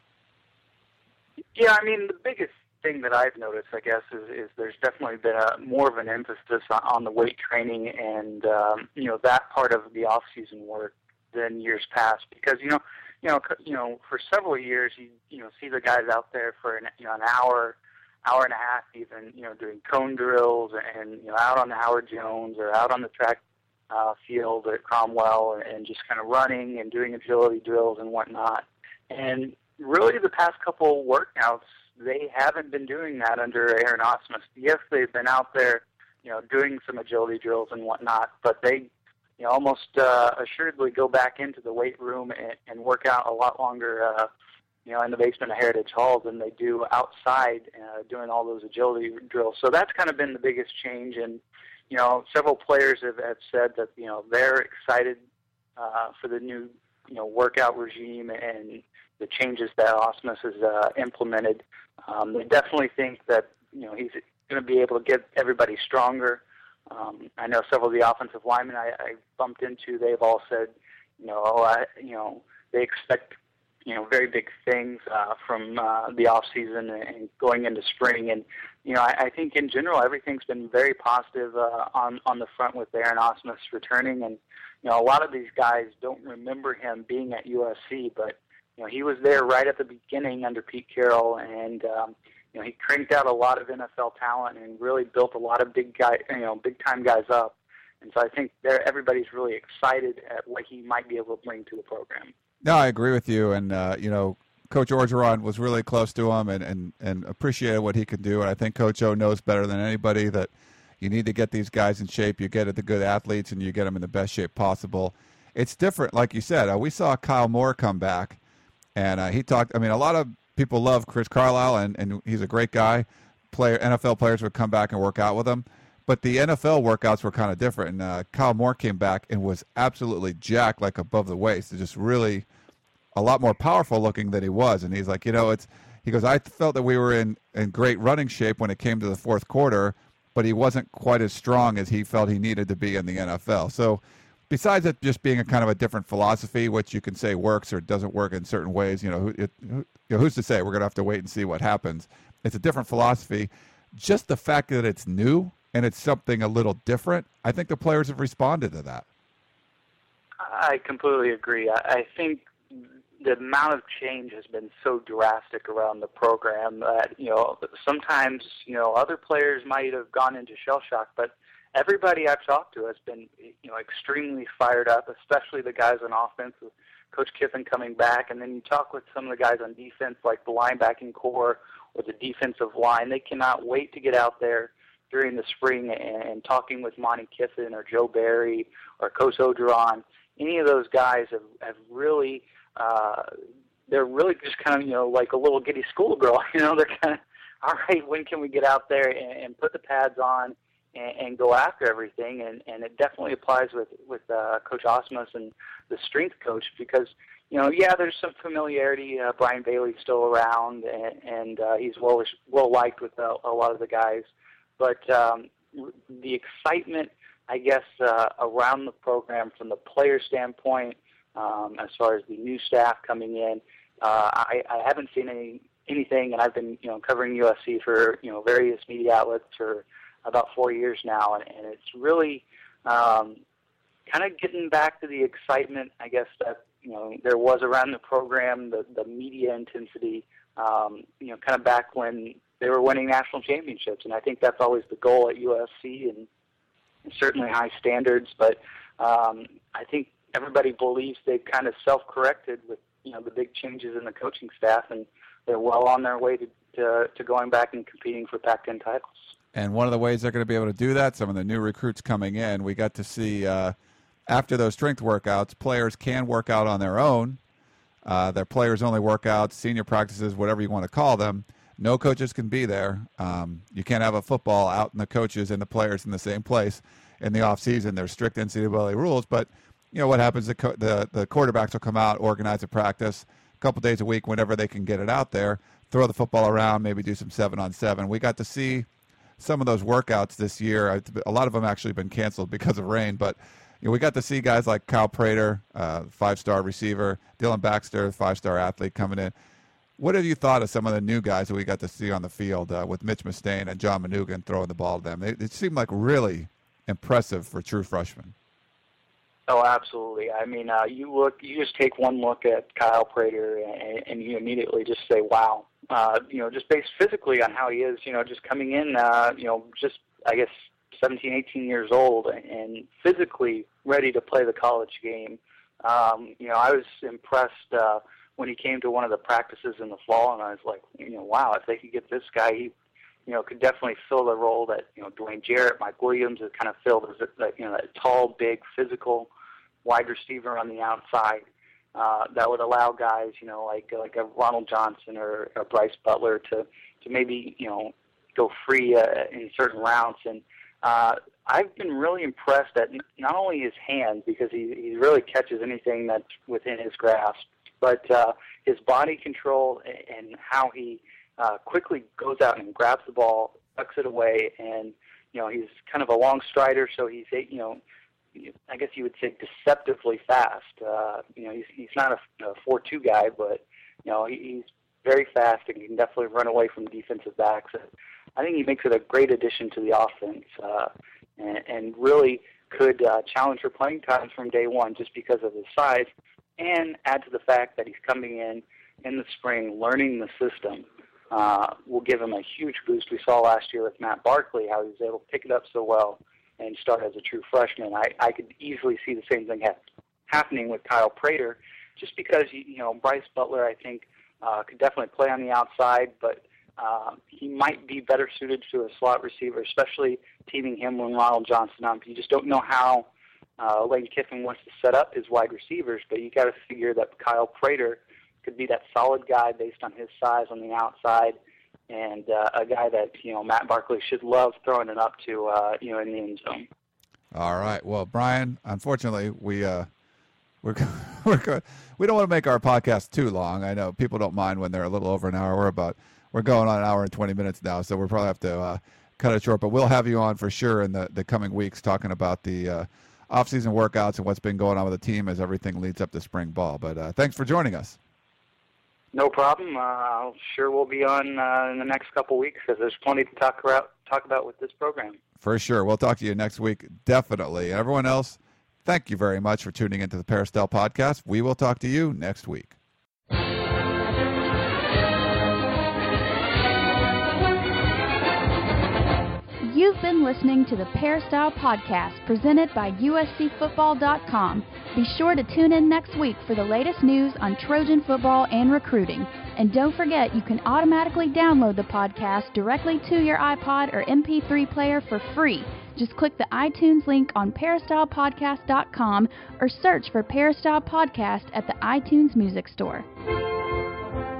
G: Yeah, I mean, the biggest thing that I've noticed, I guess, is, is there's definitely been a, more of an emphasis on, on the weight training and, um, you know, that part of the off-season work than years past. Because, you know, you know, you know, for several years, you, you know, see the guys out there for, an, you know, an hour, hour and a half even, you know, doing cone drills and, you know, out on the Howard Jones or out on the track uh, field at Cromwell and, and just kind of running and doing agility drills and whatnot. And really the past couple workouts, they haven't been doing that under Aaron Osmus. Yes, they've been out there, you know, doing some agility drills and whatnot, but they, you know, almost uh, assuredly go back into the weight room and, and work out a lot longer, uh, you know, in the basement of Heritage Hall than they do outside uh, doing all those agility drills. So that's kind of been the biggest change. And, you know, several players have, have said that, you know, they're excited uh, for the new, you know, workout regime and the changes that Osmus has uh, implemented. Um, they definitely think that, you know, he's going to be able to get everybody stronger. Um, I know several of the offensive linemen I, I bumped into, they've all said, you know, oh, I, you know, they expect, you know, very big things uh, from uh, the off season and going into spring. And, you know, I, I think in general, everything's been very positive uh, on, on the front with Aaron Osmus returning. And, you know, a lot of these guys don't remember him being at U S C, but, you know, he was there right at the beginning under Pete Carroll, and, um, you know, he cranked out a lot of N F L talent and really built a lot of big guy, you know, big time guys up. And so I think everybody's really excited at what he might be able to bring to the program.
B: No, I agree with you. And, uh, you know, Coach Orgeron was really close to him and, and, and appreciated what he could do. And I think Coach O knows better than anybody that you need to get these guys in shape. You get the good athletes and you get them in the best shape possible. It's different, like you said. Uh, we saw Kyle Moore come back, and uh, he talked – I mean, a lot of people love Chris Carlisle, and, and he's a great guy. Player N F L players would come back and work out with him. But the N F L workouts were kind of different. And uh, Kyle Moore came back and was absolutely jacked, like above the waist. It's just really a lot more powerful looking than he was. And he's like, you know, it's he goes, I felt that we were in, in great running shape when it came to the fourth quarter, but he wasn't quite as strong as he felt he needed to be in the N F L. So besides it just being a kind of a different philosophy, which you can say works or doesn't work in certain ways, you know, who, it, who, you know who's to say? We're going to have to wait and see what happens. It's a different philosophy. Just the fact that it's new and it's something a little different, I think the players have responded to that.
G: I completely agree. I, I think the amount of change has been so drastic around the program that, you know, sometimes, you know, other players might have gone into shell shock, but everybody I've talked to has been, you know, extremely fired up, especially the guys on offense with Coach Kiffin coming back. And then you talk with some of the guys on defense, like the linebacking core or the defensive line. They cannot wait to get out there during the spring and, and talking with Monty Kiffin or Joe Barry or Coach Orgeron. Any of those guys have, have really, uh, they're really just kind of, you know, like a little giddy schoolgirl. You know, they're kind of, all right, when can we get out there and, and put the pads on and, and go after everything? And, and it definitely applies with, with uh, Coach Osmus and the strength coach because, you know, yeah, there's some familiarity. Uh, Brian Bailey's still around, and, and uh, he's well well liked with a, a lot of the guys. But um, the excitement, I guess, uh, around the program from the player standpoint, um, as far as the new staff coming in, uh, I, I haven't seen any anything, and I've been, you know, covering U S C for, you know, various media outlets for about four years now, and, and it's really um, kind of getting back to the excitement, I guess, that, you know, there was around the program, the, the media intensity, um, you know, kind of back when they were winning national championships. And I think that's always the goal at U S C, and certainly high standards. But um, I think everybody believes they've kind of self-corrected with, you know, the big changes in the coaching staff, and they're well on their way to, to, to going back and competing for Pac ten titles.
B: And one of the ways they're going to be able to do that, some of the new recruits coming in, we got to see uh, after those strength workouts, players can work out on their own. Uh, their players-only workouts, senior practices, whatever you want to call them. No coaches can be there. Um, you can't have a football out and the coaches and the players in the same place in the off season. There's strict N C double A rules, but you know what happens? The, co- the the quarterbacks will come out, organize a practice a couple days a week whenever they can get it out there. throw the football around, maybe do some seven on seven. We got to see some of those workouts this year. A lot of them actually been canceled because of rain, but you know, we got to see guys like Kyle Prater, uh, five-star receiver, Dylan Baxter, five-star athlete coming in. What have you thought of some of the new guys that we got to see on the field uh, with Mitch Mustaine and John Manugan throwing the ball to them? They, they seem like really impressive for true freshmen.
G: Oh, absolutely. I mean, uh, you look, you just take one look at Kyle Prater, and, and you immediately just say, "Wow!" Uh, you know, just based physically on how he is. You know, just coming in, uh, you know, just I guess seventeen, eighteen years old, and physically ready to play the college game. Um, you know, I was impressed uh, when he came to one of the practices in the fall, and I was like, you know, wow, if they could get this guy, he, you know, could definitely fill the role that, you know, Dwayne Jarrett, Mike Williams has kind of filled as that, you know, that tall, big, physical wide receiver on the outside uh, that would allow guys, you know, like like a Ronald Johnson or, or Bryce Butler to to maybe, you know, go free uh, in certain routes. And uh, I've been really impressed at not only his hands, because he, he really catches anything that's within his grasp, but uh, his body control and how he uh, quickly goes out and grabs the ball, tucks it away, and, you know, he's kind of a long strider, so he's, you know, I guess you would say deceptively fast. Uh, you know, he's, he's not a, a four two guy, but, you know, he, he's very fast and he can definitely run away from defensive backs. And I think he makes it a great addition to the offense uh, and, and really could uh, challenge for playing times from day one just because of his size, and add to the fact that he's coming in in the spring learning the system. Uh, will give him a huge boost. We saw last year with Matt Barkley how he was able to pick it up so well and start as a true freshman. I, I could easily see the same thing ha- happening with Kyle Prater, just because, you know, Bryce Butler, I think, uh, could definitely play on the outside, but uh, he might be better suited to a slot receiver, especially teaming him with Ronald Johnson up. You just don't know how uh, Lane Kiffin wants to set up his wide receivers, but you got to figure that Kyle Prater could be that solid guy based on his size on the outside, and uh, a guy that, you know, Matt Barkley should love throwing it up to, uh, you know, in the end zone.
B: All right. Well, Brian, unfortunately, we uh, we're we're good. We don't want to make our podcast too long. I know people don't mind when they're a little over an hour. We're about we're going on an hour and twenty minutes now, so we'll probably have to uh, cut it short. But we'll have you on for sure in the, the coming weeks, talking about the uh, off-season workouts and what's been going on with the team as everything leads up to spring ball. But uh, thanks for joining us.
G: No problem. Uh, I'm sure we'll be on uh, in the next couple weeks, because there's plenty to talk about, talk about with this program.
B: For sure. We'll talk to you next week, definitely. And everyone else, thank you very much for tuning into the Peristyle Podcast. We will talk to you next week.
A: You've been listening to the Peristyle Podcast, presented by U S C Football dot com. Be sure to tune in next week for the latest news on Trojan football and recruiting. And don't forget, you can automatically download the podcast directly to your iPod or M P three player for free. Just click the iTunes link on Peristyle Podcast dot com or search for Peristyle Podcast at the iTunes Music Store.